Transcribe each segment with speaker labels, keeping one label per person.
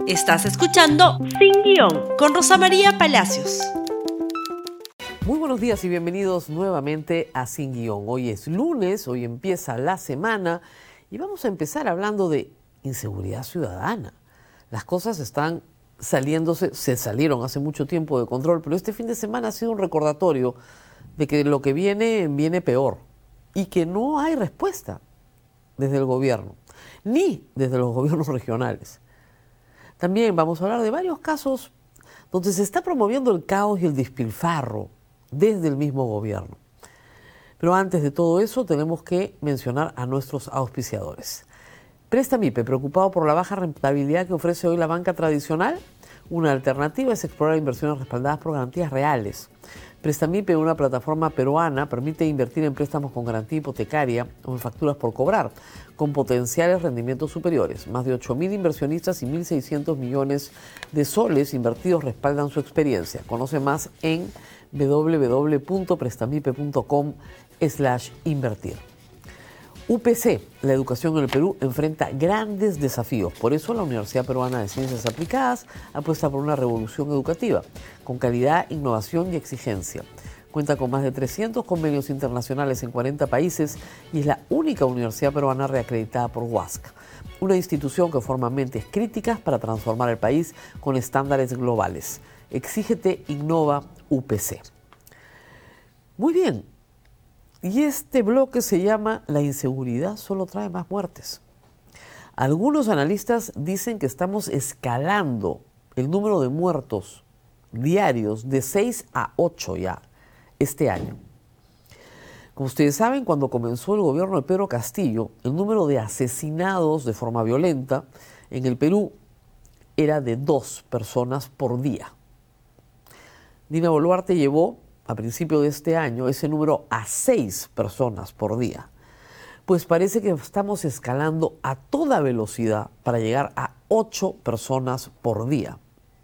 Speaker 1: Estás escuchando Sin Guión con Rosa María Palacios.
Speaker 2: Muy buenos días y bienvenidos nuevamente a Sin Guión. Hoy es lunes, hoy empieza la semana y vamos a empezar hablando de inseguridad ciudadana. Las cosas están se salieron hace mucho tiempo de control, pero este fin de semana ha sido un recordatorio de que lo que viene peor y que no hay respuesta desde el gobierno, ni desde los gobiernos regionales. También vamos a hablar de varios casos donde se está promoviendo el caos y el despilfarro desde el mismo gobierno. Pero antes de todo eso tenemos que mencionar a nuestros auspiciadores. Prestamipe, preocupado por la baja rentabilidad que ofrece hoy la banca tradicional, una alternativa es explorar inversiones respaldadas por garantías reales. Prestamipe, una plataforma peruana, permite invertir en préstamos con garantía hipotecaria o en facturas por cobrar, con potenciales rendimientos superiores. Más de 8.000 inversionistas y 1.600 millones de soles invertidos respaldan su experiencia. Conoce más en www.prestamipe.com/invertir. UPC, la educación en el Perú enfrenta grandes desafíos. Por eso la Universidad Peruana de Ciencias Aplicadas apuesta por una revolución educativa, con calidad, innovación y exigencia. Cuenta con más de 300 convenios internacionales en 40 países y es la única universidad peruana reacreditada por UASC, una institución que forma mentes críticas para transformar el país con estándares globales. Exígete, innova, UPC. Muy bien. Y este bloque se llama La inseguridad solo trae más muertes. Algunos analistas dicen que estamos escalando el número de muertos diarios de 6 a 8 ya este año. Como ustedes saben, cuando comenzó el gobierno de Pedro Castillo, el número de asesinados de forma violenta en el Perú era de 2 personas por día. Dina Boluarte llevó a principio de este año ese número a 6 personas por día. Pues parece que estamos escalando a toda velocidad para llegar a 8 personas por día.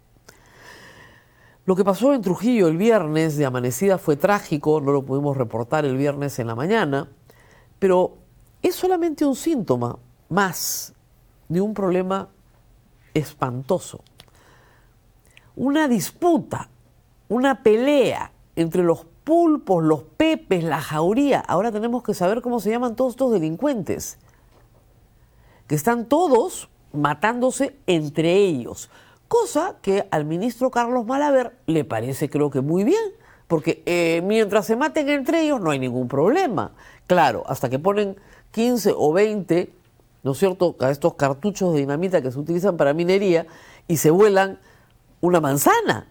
Speaker 2: Lo que pasó en Trujillo el viernes de amanecida fue trágico, no lo pudimos reportar el viernes en la mañana, pero es solamente un síntoma más de un problema espantoso. Una disputa, una pelea entre los pulpos, los pepes, la jauría. Ahora tenemos que saber cómo se llaman todos estos delincuentes, que están todos matándose entre ellos. Cosa que al ministro Carlos Malaver le parece, creo que muy bien, porque mientras se maten entre ellos no hay ningún problema. Claro, hasta que ponen 15 o 20, ¿no es cierto?, a estos cartuchos de dinamita que se utilizan para minería y se vuelan una manzana.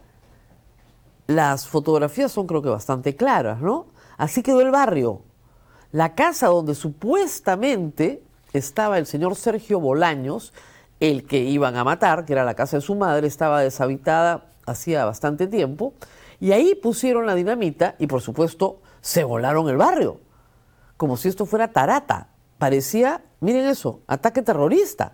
Speaker 2: Las fotografías son, creo que, bastante claras, ¿no? Así quedó el barrio. La casa donde supuestamente estaba el señor Sergio Bolaños, el que iban a matar, que era la casa de su madre, estaba deshabitada hacía bastante tiempo, y ahí pusieron la dinamita y, por supuesto, se volaron el barrio, como si esto fuera Tarata. Parecía, miren eso, ataque terrorista.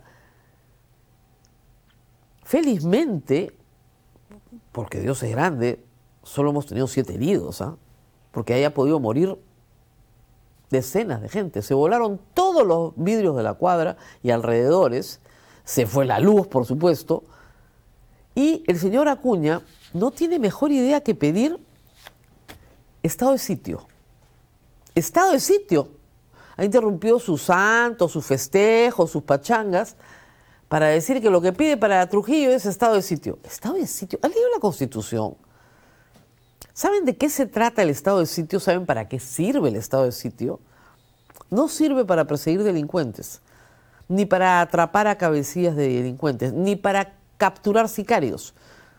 Speaker 2: Felizmente, porque Dios es grande, solo hemos tenido 7 heridos, porque haya podido morir decenas de gente. Se volaron todos los vidrios de la cuadra y alrededores, se fue la luz, por supuesto, y el señor Acuña no tiene mejor idea que pedir estado de sitio. Estado de sitio. Ha interrumpido sus santos, sus festejos, sus pachangas, para decir que lo que pide para Trujillo es estado de sitio. ¿Estado de sitio? ¿Han leído la Constitución? ¿Saben de qué se trata el estado de sitio? ¿Saben para qué sirve el estado de sitio? No sirve para perseguir delincuentes, ni para atrapar a cabecillas de delincuentes, ni para capturar sicarios.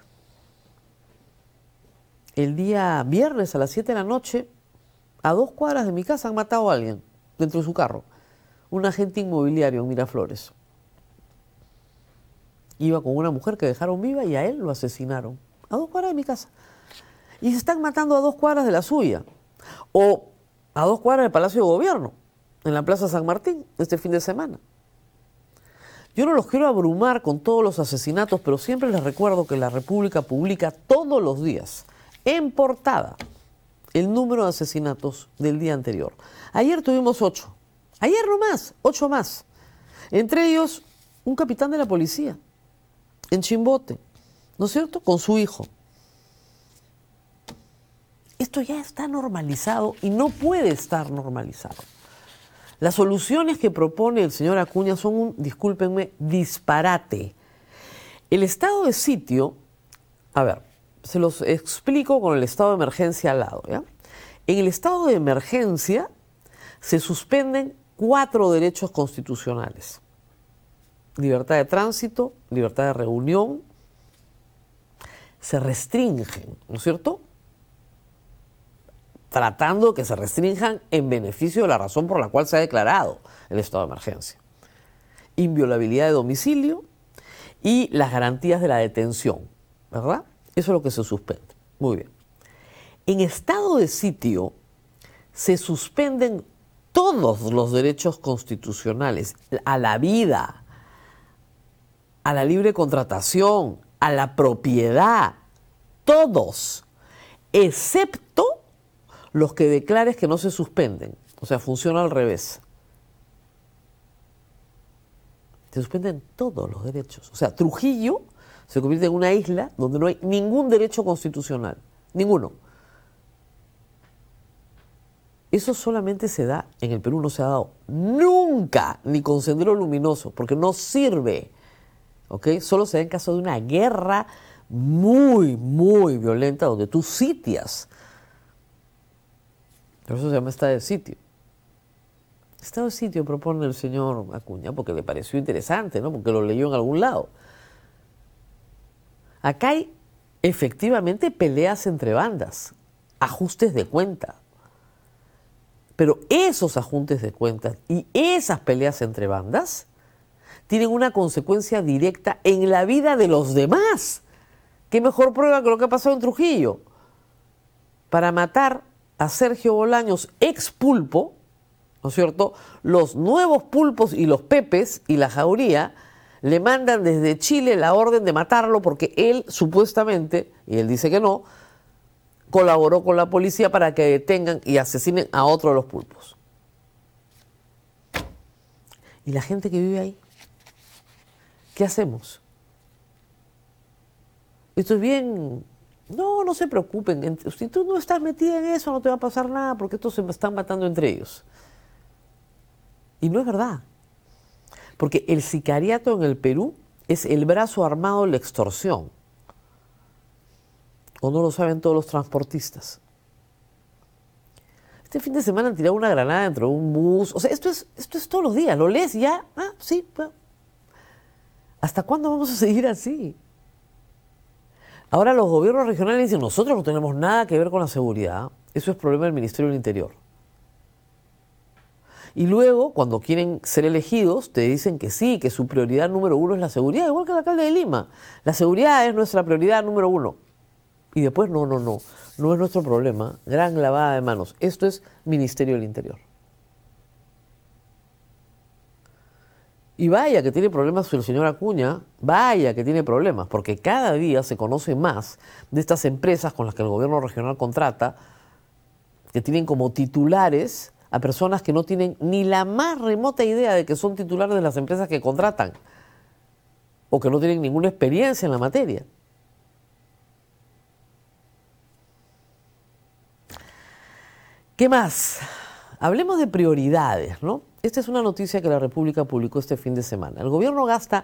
Speaker 2: El día viernes a las 7 de la noche, a 2 cuadras de mi casa han matado a alguien dentro de su carro. Un agente inmobiliario en Miraflores. Iba con una mujer que dejaron viva y a él lo asesinaron. A 2 cuadras de mi casa. Y se están matando a 2 cuadras de la suya. O a 2 cuadras del Palacio de Gobierno, en la Plaza San Martín, este fin de semana. Yo no los quiero abrumar con todos los asesinatos, pero siempre les recuerdo que la República publica todos los días, en portada, el número de asesinatos del día anterior. Ayer tuvimos 8. Ayer nomás, 8 más. Entre ellos, un capitán de la policía. en Chimbote, ¿no es cierto?, con su hijo. Esto ya está normalizado y no puede estar normalizado. Las soluciones que propone el señor Acuña son un, discúlpenme, disparate. El estado de sitio, a ver, se los explico con el estado de emergencia al lado, ¿ya? En el estado de emergencia se suspenden 4 derechos constitucionales. Libertad de tránsito, libertad de reunión, se restringen, ¿no es cierto?, tratando que se restrinjan en beneficio de la razón por la cual se ha declarado el estado de emergencia. Inviolabilidad de domicilio y las garantías de la detención, ¿verdad? Eso es lo que se suspende. Muy bien. En estado de sitio se suspenden todos los derechos constitucionales, a la vida, a la libre contratación, a la propiedad, todos, excepto los que declares que no se suspenden. O sea, funciona al revés. Se suspenden todos los derechos. O sea, Trujillo se convierte en una isla donde no hay ningún derecho constitucional. Ninguno. Eso solamente se da en el Perú, no se ha dado nunca, ni con Sendero Luminoso, porque no sirve. ¿Ok? Solo se da en caso de una guerra muy, muy violenta donde tú sitias. Pero eso se llama estado de sitio. Estado de sitio propone el señor Acuña porque le pareció interesante, ¿no? Porque lo leyó en algún lado. Acá hay efectivamente peleas entre bandas, ajustes de cuenta. Pero esos ajustes de cuentas y esas peleas entre bandas tienen una consecuencia directa en la vida de los demás. ¿Qué mejor prueba que lo que ha pasado en Trujillo? Para matar a Sergio Bolaños, ex pulpo, ¿no es cierto?, los nuevos pulpos y los pepes y la jauría le mandan desde Chile la orden de matarlo porque él supuestamente, y él dice que no, colaboró con la policía para que detengan y asesinen a otro de los pulpos. ¿Y la gente que vive ahí? ¿Qué hacemos? Esto es bien... No se preocupen. Si tú no estás metida en eso, no te va a pasar nada porque estos se están matando entre ellos. Y no es verdad. Porque el sicariato en el Perú es el brazo armado de la extorsión. ¿O no lo saben todos los transportistas? Este fin de semana han tirado una granada dentro de un bus. O sea, esto es todos los días. Lo lees y ya. Ah, sí. Bueno. ¿Hasta cuándo vamos a seguir así? Ahora los gobiernos regionales dicen, nosotros no tenemos nada que ver con la seguridad. Eso es problema del Ministerio del Interior. Y luego, cuando quieren ser elegidos, te dicen que sí, que su prioridad número 1 es la seguridad, igual que el alcalde de Lima. La seguridad es nuestra prioridad número 1. Y después, no es nuestro problema. Gran lavada de manos. Esto es Ministerio del Interior. Y vaya que tiene problemas el señor Acuña, vaya que tiene problemas, porque cada día se conoce más de estas empresas con las que el gobierno regional contrata, que tienen como titulares a personas que no tienen ni la más remota idea de que son titulares de las empresas que contratan, o que no tienen ninguna experiencia en la materia. ¿Qué más? Hablemos de prioridades, ¿no? Esta es una noticia que la República publicó este fin de semana. El gobierno gasta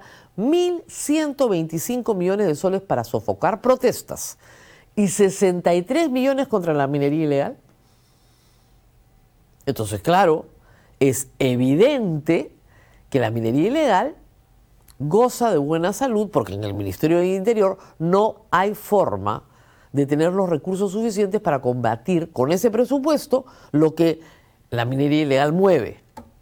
Speaker 2: 1.125 millones de soles para sofocar protestas y 63 millones contra la minería ilegal. Entonces, claro, es evidente que la minería ilegal goza de buena salud porque en el Ministerio del Interior no hay forma de tener los recursos suficientes para combatir con ese presupuesto lo que la minería ilegal mueve.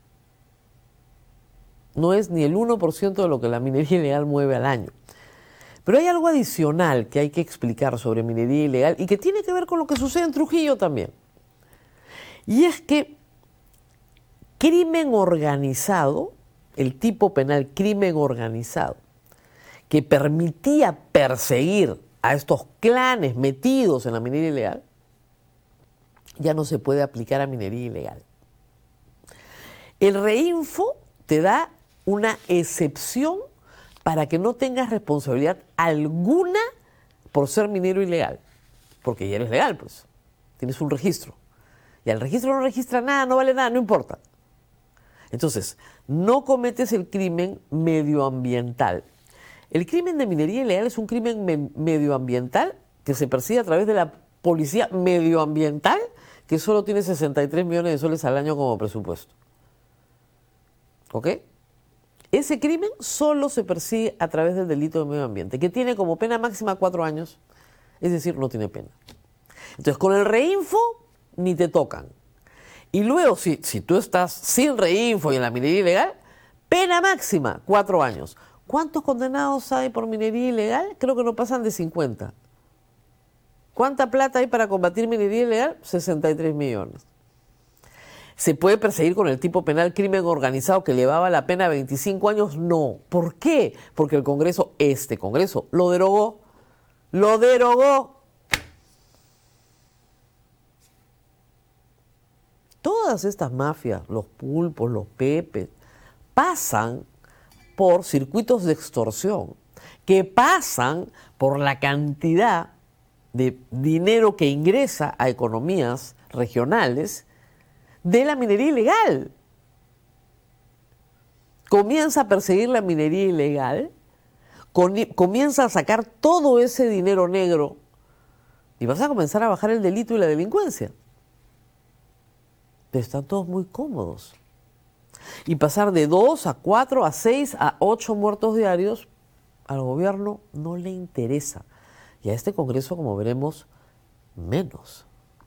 Speaker 2: No es ni el 1% de lo que la minería ilegal mueve al año. Pero hay algo adicional que hay que explicar sobre minería ilegal y que tiene que ver con lo que sucede en Trujillo también. Y es que crimen organizado, el tipo penal crimen organizado, que permitía perseguir a estos clanes metidos en la minería ilegal, ya no se puede aplicar a minería ilegal. El Reinfo te da una excepción para que no tengas responsabilidad alguna por ser minero ilegal. Porque ya eres legal, pues. Tienes un registro. Y al registro no registra nada, no vale nada, no importa. Entonces, no cometes el crimen medioambiental. El crimen de minería ilegal es un crimen medioambiental que se persigue a través de la policía medioambiental, que solo tiene 63 millones de soles al año como presupuesto. ¿Ok? Ese crimen solo se persigue a través del delito de medio ambiente, que tiene como pena máxima 4 años, es decir, no tiene pena. Entonces, con el reinfo ni te tocan. Y luego, si tú estás sin reinfo y en la minería ilegal, pena máxima 4 años. ¿Cuántos condenados hay por minería ilegal? Creo que no pasan de 50. ¿Cuánta plata hay para combatir minería ilegal? 63 millones. ¿Se puede perseguir con el tipo penal crimen organizado que llevaba la pena 25 años? No. ¿Por qué? Porque el Congreso, este Congreso, lo derogó. ¡Lo derogó! Todas estas mafias, los pulpos, los pepes, pasan por circuitos de extorsión, que pasan por la cantidad de dinero que ingresa a economías regionales de la minería ilegal. Comienza a perseguir la minería ilegal, comienza a sacar todo ese dinero negro y vas a comenzar a bajar el delito y la delincuencia. Pero están todos muy cómodos. Y pasar de 2 a 4 a 6 a 8 muertos diarios al gobierno no le interesa. Y a este Congreso, como veremos, menos.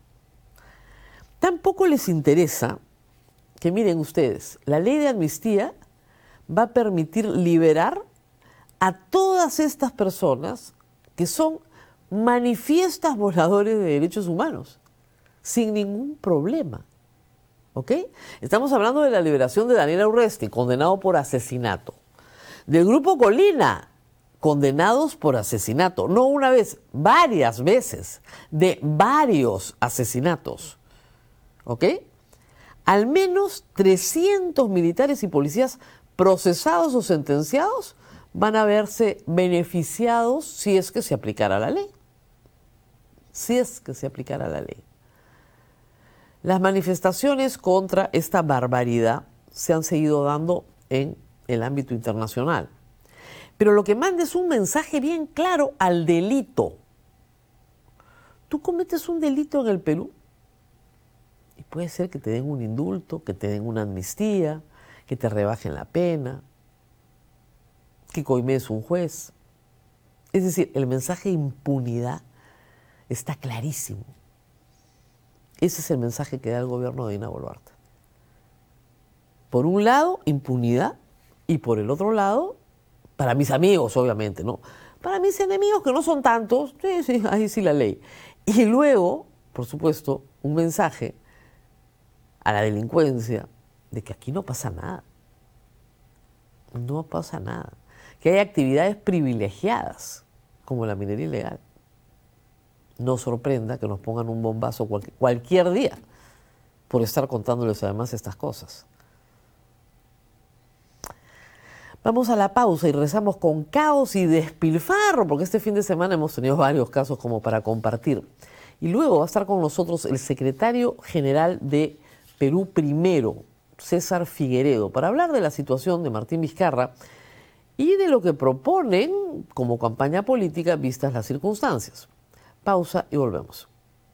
Speaker 2: Tampoco les interesa que, miren ustedes, la ley de amnistía va a permitir liberar a todas estas personas que son manifiestas violadores de derechos humanos, sin ningún problema. ¿Ok? Estamos hablando de la liberación de Daniel Urresti, condenado por asesinato. Del Grupo Colina, condenados por asesinato. No una vez, varias veces, de varios asesinatos. ¿Ok? Al menos 300 militares y policías procesados o sentenciados van a verse beneficiados si es que se aplicara la ley. Si es que se aplicara la ley. Las manifestaciones contra esta barbaridad se han seguido dando en el ámbito internacional. Pero lo que manda es un mensaje bien claro al delito. Tú cometes un delito en el Perú y puede ser que te den un indulto, que te den una amnistía, que te rebajen la pena, que coimees un juez. Es decir, el mensaje de impunidad está clarísimo. Ese es el mensaje que da el gobierno de Dina Boluarte. Por un lado, impunidad, y por el otro lado, para mis amigos, obviamente, ¿no? Para mis enemigos, que no son tantos, sí, ahí sí la ley. Y luego, por supuesto, un mensaje a la delincuencia de que aquí no pasa nada. No pasa nada. Que hay actividades privilegiadas, como la minería ilegal. No sorprenda que nos pongan un bombazo cualquier día por estar contándoles además estas cosas. Vamos a la pausa y rezamos con caos y despilfarro, porque este fin de semana hemos tenido varios casos como para compartir. Y luego va a estar con nosotros el secretario general de Perú Primero, César Figueredo, para hablar de la situación de Martín Vizcarra y de lo que proponen como campaña política vistas las circunstancias. Pausa y volvemos.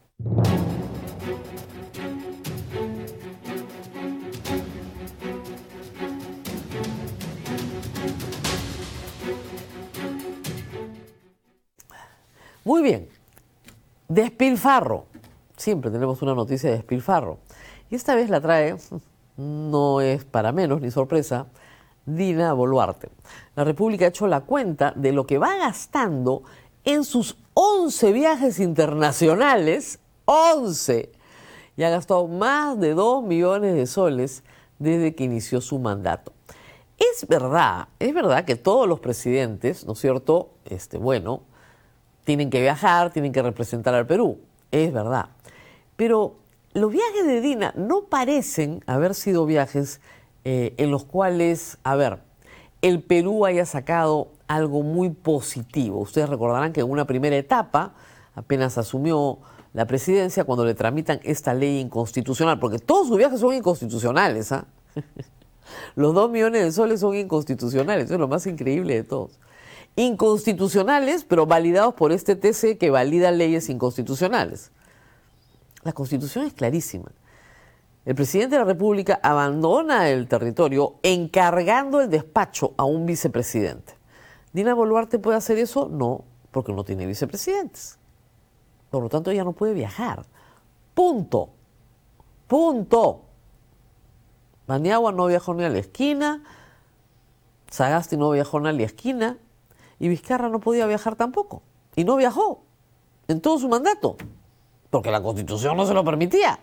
Speaker 2: Muy bien, despilfarro. Siempre tenemos una noticia de despilfarro. Y esta vez la trae, no es para menos ni sorpresa, Dina Boluarte. La República ha hecho la cuenta de lo que va gastando en sus 11 viajes internacionales, 11, y ha gastado más de 2 millones de soles desde que inició su mandato. Es verdad que todos los presidentes, ¿no es cierto?, tienen que viajar, tienen que representar al Perú, es verdad. Pero los viajes de Dina no parecen haber sido viajes en los cuales, el Perú haya sacado algo muy positivo. Ustedes recordarán que en una primera etapa, apenas asumió la presidencia, cuando le tramitan esta ley inconstitucional, porque todos sus viajes son inconstitucionales, ¿ah? Los 2 millones de soles son inconstitucionales, eso es lo más increíble de todos. Inconstitucionales, pero validados por este TC que valida leyes inconstitucionales. La Constitución es clarísima. El presidente de la República abandona el territorio encargando el despacho a un vicepresidente. ¿Dina Boluarte puede hacer eso? No, porque no tiene vicepresidentes. Por lo tanto, ella no puede viajar. Punto. Punto. Paniagua no viajó ni a la esquina, Sagasti no viajó ni a la esquina, y Vizcarra no podía viajar tampoco. Y no viajó en todo su mandato, porque la Constitución no se lo permitía.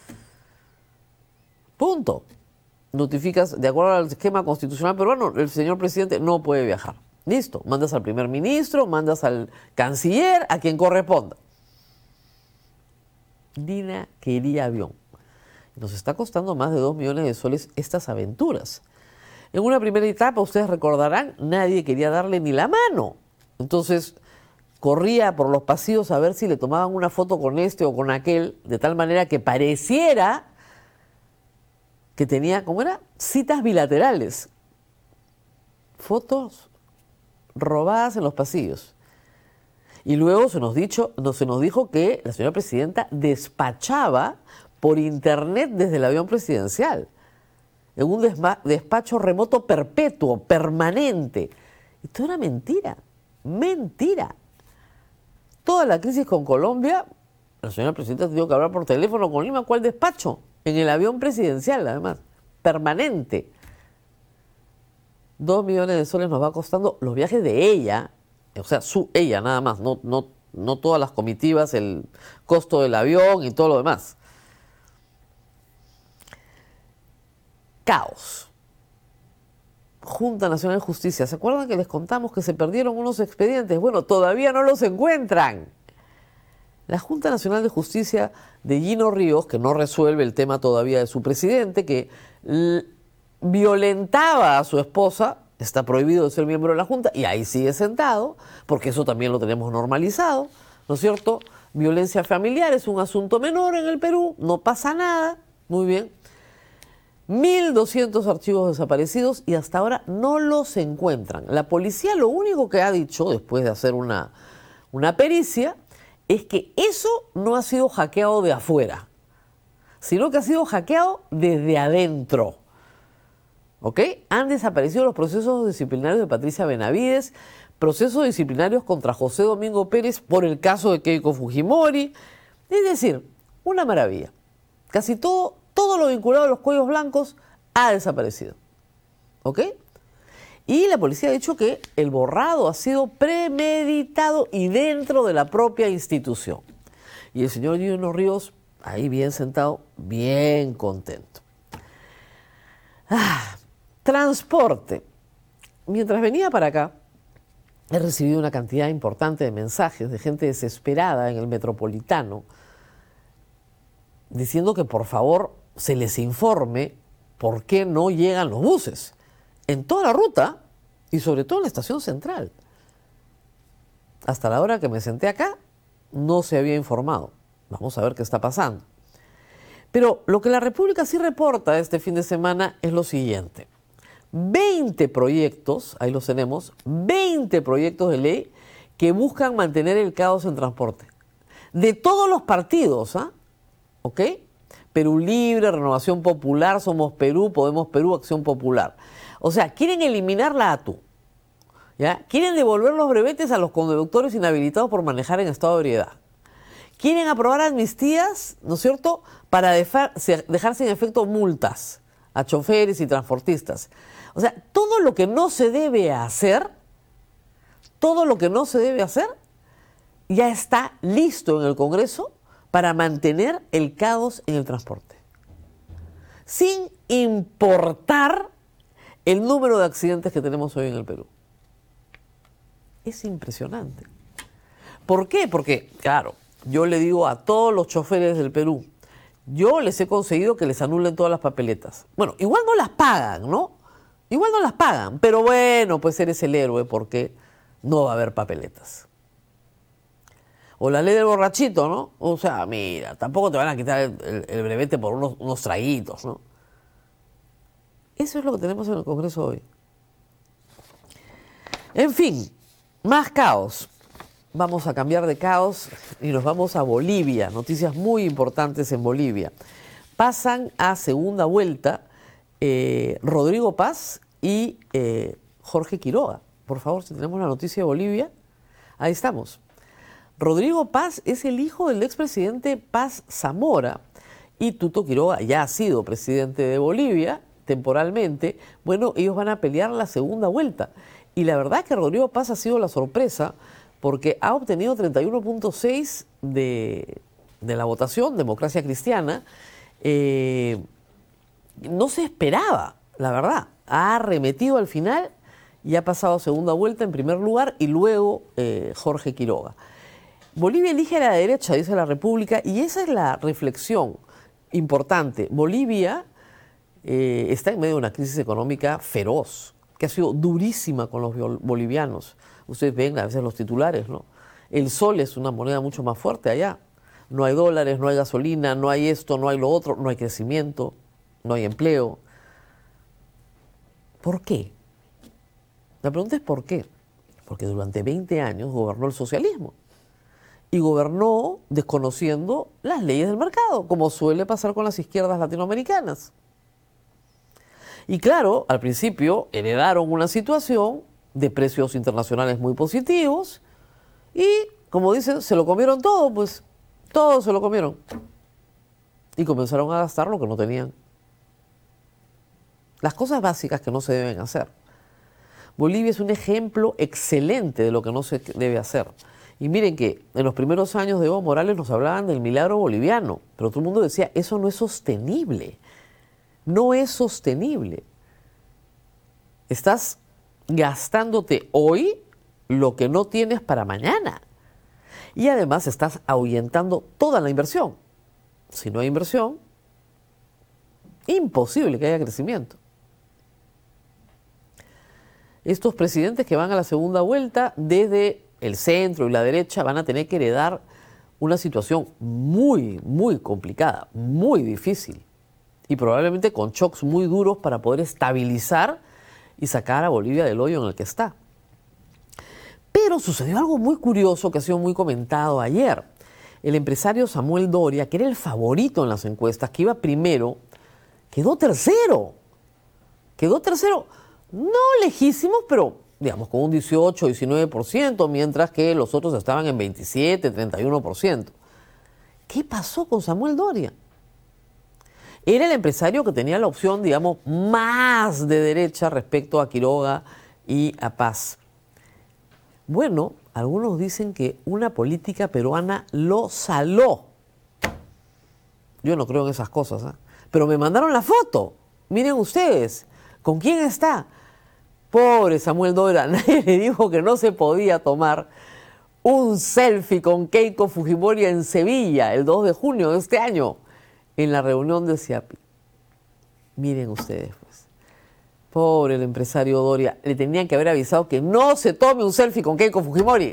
Speaker 2: Punto. Notificas, de acuerdo al esquema constitucional peruano, el señor presidente no puede viajar. Listo. Mandas al primer ministro, mandas al canciller, a quien corresponda. Dina quería avión. Nos está costando más de 2 millones de soles estas aventuras. En una primera etapa, ustedes recordarán, nadie quería darle ni la mano. Entonces, corría por los pasillos a ver si le tomaban una foto con este o con aquel, de tal manera que pareciera que tenía, ¿cómo era? Citas bilaterales. Fotos robadas en los pasillos. Y luego se nos dijo que la señora presidenta despachaba por internet desde el avión presidencial, en un despacho remoto perpetuo, permanente. Esto era mentira, mentira. Toda la crisis con Colombia, la señora presidenta ha tenido que hablar por teléfono con Lima. ¿Cuál despacho? En el avión presidencial, además, permanente. 2 millones de soles nos va costando los viajes de ella, o sea, ella nada más, no todas las comitivas, el costo del avión y todo lo demás. Caos. Junta Nacional de Justicia. ¿Se acuerdan que les contamos que se perdieron unos expedientes? Bueno, todavía no los encuentran. La Junta Nacional de Justicia de Gino Ríos, que no resuelve el tema todavía de su presidente, que violentaba a su esposa, está prohibido de ser miembro de la Junta, y ahí sigue sentado, porque eso también lo tenemos normalizado, ¿no es cierto? Violencia familiar es un asunto menor en el Perú, no pasa nada, muy bien. 1.200 archivos desaparecidos y hasta ahora no los encuentran. La policía lo único que ha dicho, después de hacer una pericia, es que eso no ha sido hackeado de afuera, sino que ha sido hackeado desde adentro. ¿Ok? Han desaparecido los procesos disciplinarios de Patricia Benavides, procesos disciplinarios contra José Domingo Pérez por el caso de Keiko Fujimori. Es decir, una maravilla. Casi todo lo vinculado a los cuellos blancos ha desaparecido. ¿Ok? Y la policía ha dicho que el borrado ha sido premeditado y dentro de la propia institución. Y el señor Gino Ríos, ahí bien sentado, bien contento. Transporte. Mientras venía para acá, he recibido una cantidad importante de mensajes de gente desesperada en el Metropolitano, diciendo que por favor se les informe por qué no llegan los buses en toda la ruta y sobre todo en la estación central. Hasta la hora que me senté acá no se había informado. Vamos a ver qué está pasando. Pero lo que la República sí reporta este fin de semana es lo siguiente. 20 proyectos, ahí los tenemos, 20 proyectos de ley que buscan mantener el caos en transporte. De todos los partidos, ¿ah? ¿Ok? Perú Libre, Renovación Popular, Somos Perú, Podemos Perú, Acción Popular. O sea, quieren eliminar la ATU, ¿ya? Quieren devolver los brevetes a los conductores inhabilitados por manejar en estado de ebriedad. Quieren aprobar amnistías, ¿no es cierto?, para dejar sin efecto multas a choferes y transportistas. O sea, todo lo que no se debe hacer, ya está listo en el Congreso para mantener el caos en el transporte, sin importar el número de accidentes que tenemos hoy en el Perú. Es impresionante. ¿Por qué? Porque, claro, yo le digo a todos los choferes del Perú, yo les he conseguido que les anulen todas las papeletas. Bueno, igual no las pagan, ¿no? Igual no las pagan, pero bueno, pues eres el héroe porque no va a haber papeletas. O la ley del borrachito, ¿no? O sea, mira, tampoco te van a quitar el brevete por unos traguitos, ¿no? Eso es lo que tenemos en el Congreso hoy. En fin, más caos. Vamos a cambiar de caos y nos vamos a Bolivia. Noticias muy importantes en Bolivia. Pasan a segunda vuelta Rodrigo Paz y Jorge Quiroga. Por favor, si tenemos la noticia de Bolivia, ahí estamos. Rodrigo Paz es el hijo del expresidente Paz Zamora y Tuto Quiroga ya ha sido presidente de Bolivia temporalmente. Bueno, ellos van a pelear la segunda vuelta. Y la verdad que Rodrigo Paz ha sido la sorpresa porque ha obtenido 31.6 de la votación, Democracia Cristiana. No se esperaba, la verdad. Ha arremetido al final y ha pasado a segunda vuelta en primer lugar y luego Jorge Quiroga. Bolivia elige a la derecha, dice la República, y esa es la reflexión importante. Bolivia está en medio de una crisis económica feroz, que ha sido durísima con los bolivianos. Ustedes ven a veces los titulares, ¿no? El sol es una moneda mucho más fuerte allá. No hay dólares, no hay gasolina, no hay esto, no hay lo otro, no hay crecimiento, no hay empleo. ¿Por qué? La pregunta es ¿por qué? Porque durante 20 años gobernó el socialismo. Y gobernó desconociendo las leyes del mercado, como suele pasar con las izquierdas latinoamericanas. Y claro, al principio heredaron una situación de precios internacionales muy positivos y, como dicen, se lo comieron todo, pues todo se lo comieron. Y comenzaron a gastar lo que no tenían. Las cosas básicas que no se deben hacer. Bolivia es un ejemplo excelente de lo que no se debe hacer. Y miren que en los primeros años de Evo Morales nos hablaban del milagro boliviano, pero todo el mundo decía, eso no es sostenible. No es sostenible. Estás gastándote hoy lo que no tienes para mañana. Y además estás ahuyentando toda la inversión. Si no hay inversión, imposible que haya crecimiento. Estos presidentes que van a la segunda vuelta desde el centro y la derecha van a tener que heredar una situación muy, muy complicada, muy difícil y probablemente con shocks muy duros para poder estabilizar y sacar a Bolivia del hoyo en el que está. Pero sucedió algo muy curioso que ha sido muy comentado ayer. El empresario Samuel Doria, que era el favorito en las encuestas, que iba primero, quedó tercero. Quedó tercero, no lejísimo, pero digamos, con un 18, 19%, mientras que los otros estaban en 27, 31%. ¿Qué pasó con Samuel Doria? Era el empresario que tenía la opción, digamos, más de derecha respecto a Quiroga y a Paz. Bueno, algunos dicen que una política peruana lo saló. Yo no creo en esas cosas, ¿eh? Pero me mandaron la foto. Miren ustedes, ¿con quién está? Pobre Samuel Doria, nadie le dijo que no se podía tomar un selfie con Keiko Fujimori en Sevilla el 2 de junio de este año, en la reunión de CIAPI. Miren ustedes, pues. Pobre el empresario Doria, le tenían que haber avisado que no se tome un selfie con Keiko Fujimori.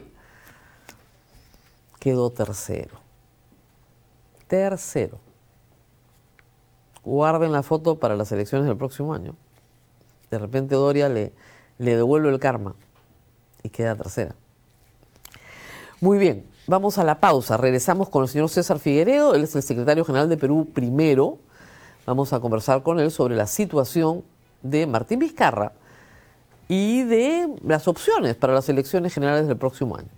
Speaker 2: Quedó tercero. Tercero. Guarden la foto para las elecciones del próximo año. De repente Doria le devuelve el karma y queda tercera. Muy bien, vamos a la pausa. Regresamos con el señor César Figueredo, él es el secretario general de Perú Primero. Vamos a conversar con él sobre la situación de Martín Vizcarra y de las opciones para las elecciones generales del próximo año.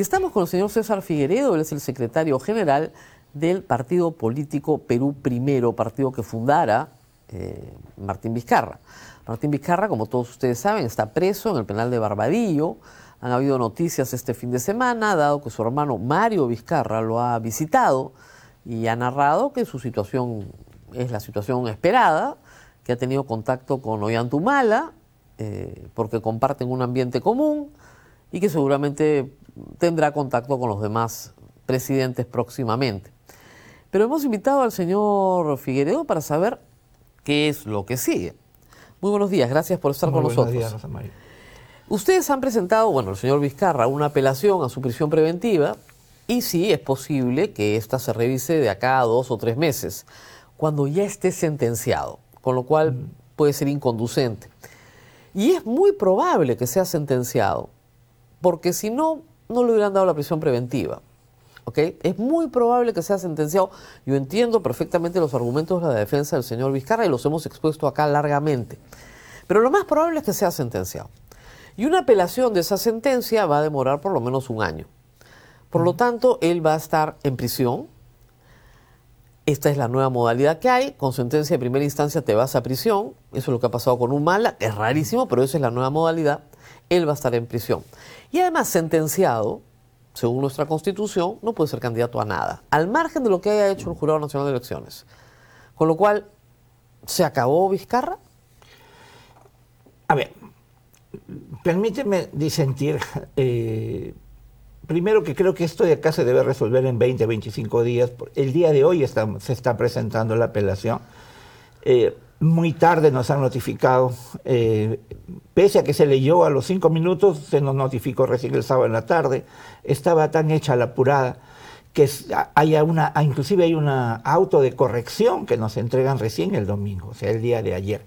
Speaker 2: Y estamos con el señor César Figueredo, él es el secretario general del partido político Perú Primero, partido que fundara Martín Vizcarra. Martín Vizcarra, como todos ustedes saben, está preso en el penal de Barbadillo. Han habido noticias este fin de semana, dado que su hermano Mario Vizcarra lo ha visitado y ha narrado que su situación es la situación esperada, que ha tenido contacto con Ollantumala, porque comparten un ambiente común y que seguramente tendrá contacto con los demás presidentes próximamente. Pero hemos invitado al señor Figueredo para saber qué es lo que sigue. Muy buenos días, gracias por estar con nosotros.
Speaker 3: Buenos días, Rosa María.
Speaker 2: Ustedes han presentado, bueno, el señor Vizcarra, una apelación a su prisión preventiva y sí, es posible que ésta se revise de acá a 2 o 3 meses, cuando ya esté sentenciado, con lo cual puede ser inconducente. Y es muy probable que sea sentenciado, porque si no, no le hubieran dado la prisión preventiva. ¿Okay? Es muy probable que sea sentenciado. Yo entiendo perfectamente los argumentos de la defensa del señor Vizcarra y los hemos expuesto acá largamente. Pero lo más probable es que sea sentenciado. Y una apelación de esa sentencia va a demorar por lo menos 1 año. Por lo tanto, él va a estar en prisión. Esta es la nueva modalidad que hay. Con sentencia de primera instancia te vas a prisión. Eso es lo que ha pasado con Humala. Es rarísimo, pero esa es la nueva modalidad. Él va a estar en prisión. Y además, sentenciado, según nuestra Constitución, no puede ser candidato a nada, al margen de lo que haya hecho el Jurado Nacional de Elecciones. Con lo cual, ¿se acabó Vizcarra?
Speaker 3: A ver, permíteme disentir. Primero que creo que esto de acá se debe resolver en 20, 25 días. El día de hoy se está presentando la apelación. Muy tarde nos han notificado, pese a que se leyó a los 5 minutos, se nos notificó recién el sábado en la tarde. Estaba tan hecha la apurada que inclusive hay una auto de corrección que nos entregan recién el domingo, o sea, el día de ayer.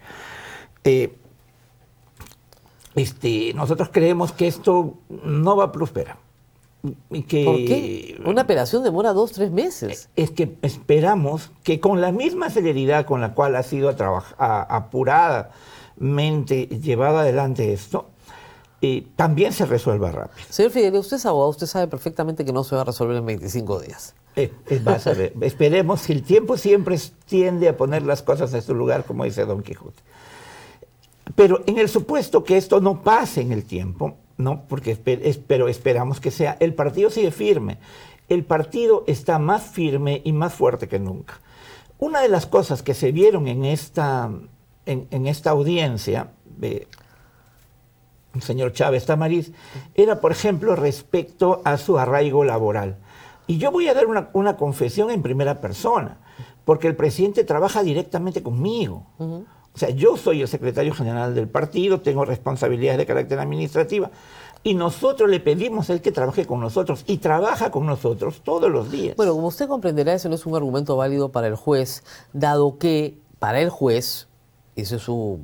Speaker 3: Nosotros creemos que esto no va a prosperar. Y que,
Speaker 2: ¿por qué? Una apelación demora 2 o 3 meses.
Speaker 3: Es que esperamos que con la misma celeridad con la cual ha sido apuradamente llevada adelante esto, también se resuelva rápido.
Speaker 2: Señor Figueredo, usted es abogado, usted sabe perfectamente que no se va a resolver en 25 días.
Speaker 3: Vas a ver. Esperemos que el tiempo siempre tiende a poner las cosas en su lugar, como dice Don Quijote. Pero en el supuesto que esto no pase en el tiempo, no, pero esperamos que sea. El partido sigue firme. El partido está más firme y más fuerte que nunca. Una de las cosas que se vieron en esta audiencia de el señor Chávez Tamariz era, por ejemplo, respecto a su arraigo laboral. Y yo voy a dar una confesión en primera persona, porque el presidente trabaja directamente conmigo. O sea, yo soy el secretario general del partido, tengo responsabilidades de carácter administrativa y nosotros le pedimos a él que trabaje con nosotros y trabaja con nosotros todos los días.
Speaker 2: Bueno, como usted comprenderá, eso no es un argumento válido para el juez, dado que para el juez, ese es su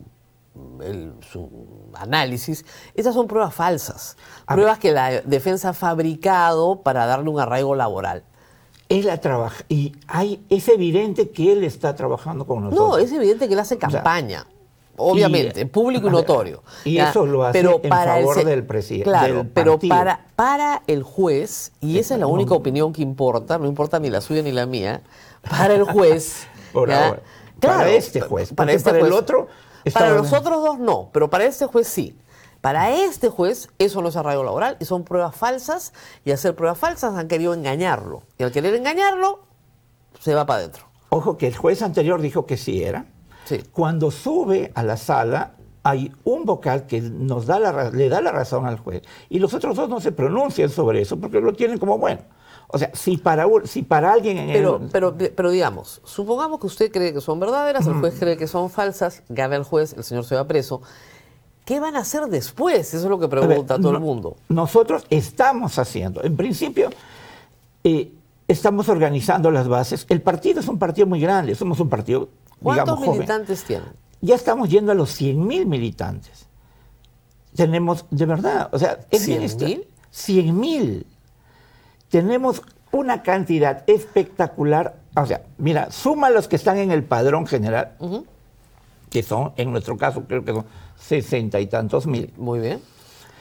Speaker 2: análisis, esas son pruebas falsas, pruebas que la defensa ha fabricado para darle un arraigo laboral.
Speaker 3: Él trabaja y es evidente que él está trabajando con nosotros.
Speaker 2: No, es evidente que él hace campaña, obviamente, público y notorio.
Speaker 3: Y eso lo hace en favor del presidente.
Speaker 2: Claro, pero para el juez, y esa es la única opinión que importa, no importa ni la suya ni la mía, para el juez.
Speaker 3: Ahora,
Speaker 2: claro,
Speaker 3: para este juez.
Speaker 2: Para el otro. Para los otros dos no, pero para este juez sí. Para este juez eso no es arraigo laboral y son pruebas falsas, y hacer pruebas falsas han querido engañarlo. Y al querer engañarlo, se va para adentro.
Speaker 3: Ojo que el juez anterior dijo que sí era.
Speaker 2: Sí.
Speaker 3: Cuando sube a la sala hay un vocal que le da la razón al juez y los otros dos no se pronuncian sobre eso porque lo tienen como bueno. O sea, si para alguien...
Speaker 2: Pero digamos, supongamos que usted cree que son verdaderas, el juez cree que son falsas, gana el juez, el señor se va preso. ¿Qué van a hacer después? Eso es lo que pregunta todo el mundo.
Speaker 3: Nosotros estamos haciendo, en principio, estamos organizando las bases. El partido es un partido muy grande, somos un partido, digamos,
Speaker 2: ¿Cuántos militantes tienen?
Speaker 3: Ya estamos yendo a los 100.000 militantes. Tenemos, de verdad, o sea...
Speaker 2: ¿100.000?
Speaker 3: 100.000. Tenemos una cantidad espectacular. O sea, mira, suma los que están en el padrón general, que son, en nuestro caso, creo que son 60 y tantos mil.
Speaker 2: Muy bien.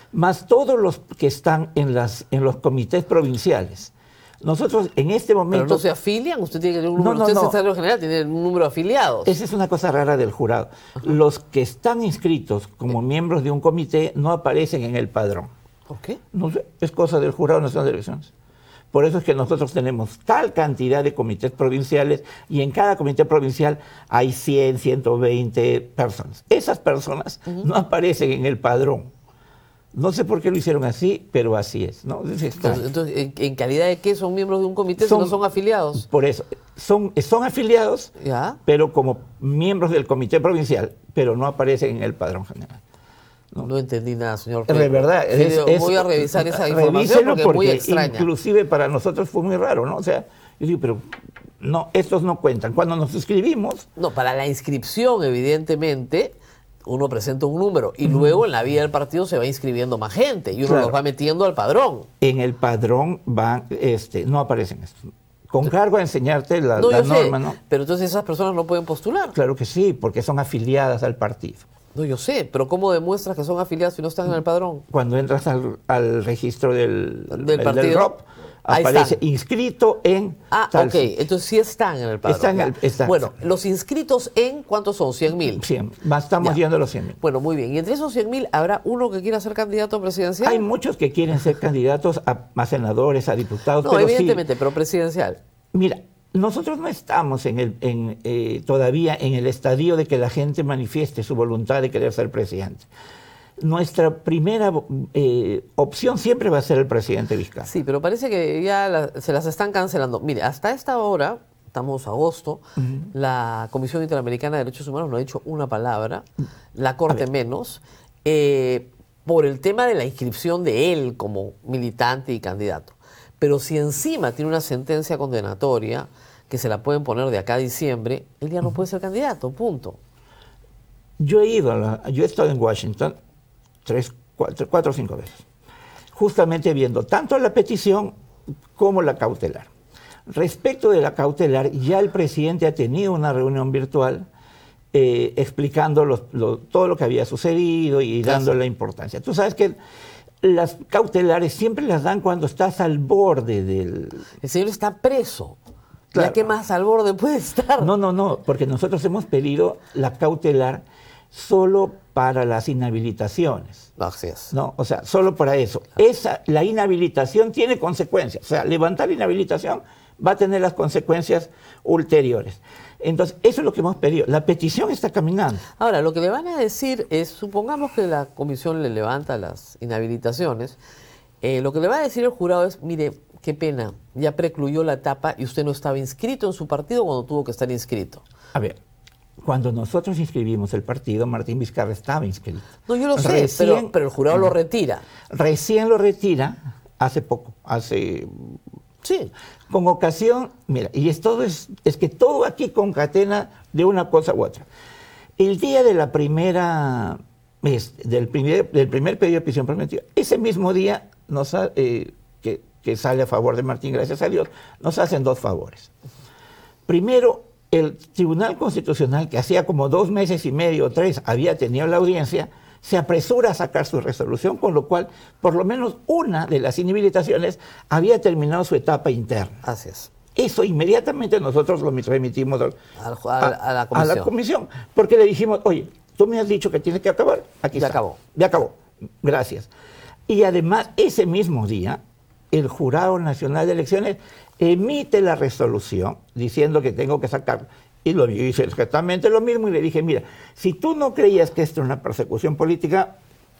Speaker 3: más todos los que están en los comités provinciales. Nosotros en este momento...
Speaker 2: ¿Pero no se afilian? Usted tiene que tener un número,
Speaker 3: No,
Speaker 2: usted es
Speaker 3: no.
Speaker 2: secretario general, tiene un número de afiliados.
Speaker 3: Esa es una cosa rara del jurado. Los que están inscritos como miembros de un comité no aparecen en el padrón.
Speaker 2: ¿Por qué?
Speaker 3: No sé, es cosa del Jurado Nacional de Elecciones. Por eso es que nosotros tenemos tal cantidad de comités provinciales y en cada comité provincial hay 100, 120 personas. Esas personas no aparecen en el padrón. No sé por qué lo hicieron así, pero así es, ¿no?
Speaker 2: Entonces, ¿en calidad de qué son miembros de un comité si no son afiliados?
Speaker 3: Por eso, son afiliados,
Speaker 2: ¿Ya?
Speaker 3: pero como miembros del comité provincial, pero no aparecen en el padrón general.
Speaker 2: No entendí nada, señor.
Speaker 3: De verdad.
Speaker 2: Voy a revisar esa información
Speaker 3: Revíselo
Speaker 2: porque es muy extraña.
Speaker 3: Inclusive para nosotros fue muy raro, ¿no? O sea, yo digo, pero no, estos no cuentan. Cuando nos inscribimos...
Speaker 2: No, para la inscripción, evidentemente, uno presenta un número y luego en la vida del partido se va inscribiendo más gente y uno los va metiendo al padrón.
Speaker 3: En el padrón van, no aparecen estos. Con cargo a enseñarte la
Speaker 2: yo
Speaker 3: norma,
Speaker 2: sé,
Speaker 3: ¿no?
Speaker 2: Pero entonces esas personas no pueden postular.
Speaker 3: Claro que sí, porque son afiliadas al partido.
Speaker 2: No, yo sé, pero ¿cómo demuestras que son afiliados si no están en el padrón?
Speaker 3: Cuando entras al registro del
Speaker 2: partido,
Speaker 3: ROP, aparece inscrito en...
Speaker 2: ok, entonces sí están en el padrón. Bueno, los inscritos en, ¿cuántos son? 100.000.
Speaker 3: 100, estamos yendo a los 100.000.
Speaker 2: Bueno, muy bien. ¿Y entre esos 100.000 habrá uno que quiera ser candidato presidencial?
Speaker 3: Hay muchos que quieren ser candidatos a senadores, a diputados.
Speaker 2: No,
Speaker 3: pero
Speaker 2: evidentemente, pero presidencial.
Speaker 3: Mira, nosotros no estamos todavía en el estadio de que la gente manifieste su voluntad de querer ser presidente. Nuestra primera opción siempre va a ser el presidente Vizcarra.
Speaker 2: Sí, pero parece que ya se las están cancelando. Mire, hasta esta hora, estamos agosto, la Comisión Interamericana de Derechos Humanos no ha dicho una palabra, la Corte menos, por el tema de la inscripción de él como militante y candidato. Pero si encima tiene una sentencia condenatoria que se la pueden poner de acá a diciembre, él ya no puede ser candidato, punto.
Speaker 3: Yo he estado en Washington 4 o 5 veces, justamente viendo tanto la petición como la cautelar. Respecto de la cautelar, ya el presidente ha tenido una reunión virtual explicando todo lo que había sucedido y dando la importancia. Tú sabes que las cautelares siempre las dan cuando estás al borde del...
Speaker 2: El señor está preso.
Speaker 3: Claro.
Speaker 2: ¿Ya qué más al borde puede estar?
Speaker 3: No, porque nosotros hemos pedido la cautelar solo para las inhabilitaciones.
Speaker 2: Así es.
Speaker 3: No, o sea, solo para eso. La inhabilitación tiene consecuencias. O sea, levantar la inhabilitación va a tener las consecuencias ulteriores. Entonces, eso es lo que hemos pedido. La petición está caminando.
Speaker 2: Ahora, lo que le van a decir es, supongamos que la comisión le levanta las inhabilitaciones, lo que le va a decir el jurado es, mire, qué pena, ya precluyó la etapa y usted no estaba inscrito en su partido cuando tuvo que estar inscrito.
Speaker 3: A ver, cuando nosotros inscribimos el partido, Martín Vizcarra estaba inscrito.
Speaker 2: No, yo lo sé, pero el jurado lo retira.
Speaker 3: Recién lo retira hace poco,
Speaker 2: Sí.
Speaker 3: con ocasión, mira, y es que todo aquí concatena de una cosa u otra. El día de la del primer pedido de prisión preventiva, ese mismo día que sale a favor de Martín, gracias a Dios, nos hacen 2 favores. Primero, el Tribunal Constitucional, que hacía como 2 meses y medio o 3 había tenido la audiencia, se apresura a sacar su resolución, con lo cual, por lo menos una de las inhabilitaciones había terminado su etapa interna.
Speaker 2: Así es.
Speaker 3: Eso inmediatamente nosotros lo remitimos
Speaker 2: a la
Speaker 3: comisión, porque le dijimos, oye, tú me has dicho que tiene que acabar, aquí
Speaker 2: ya
Speaker 3: está.
Speaker 2: acabó.
Speaker 3: Ya acabó, gracias. Y además, ese mismo día, el Jurado Nacional de Elecciones emite la resolución diciendo que tengo que sacarlo. Y lo hice exactamente lo mismo y le dije, mira, si tú no creías que esto es una persecución política,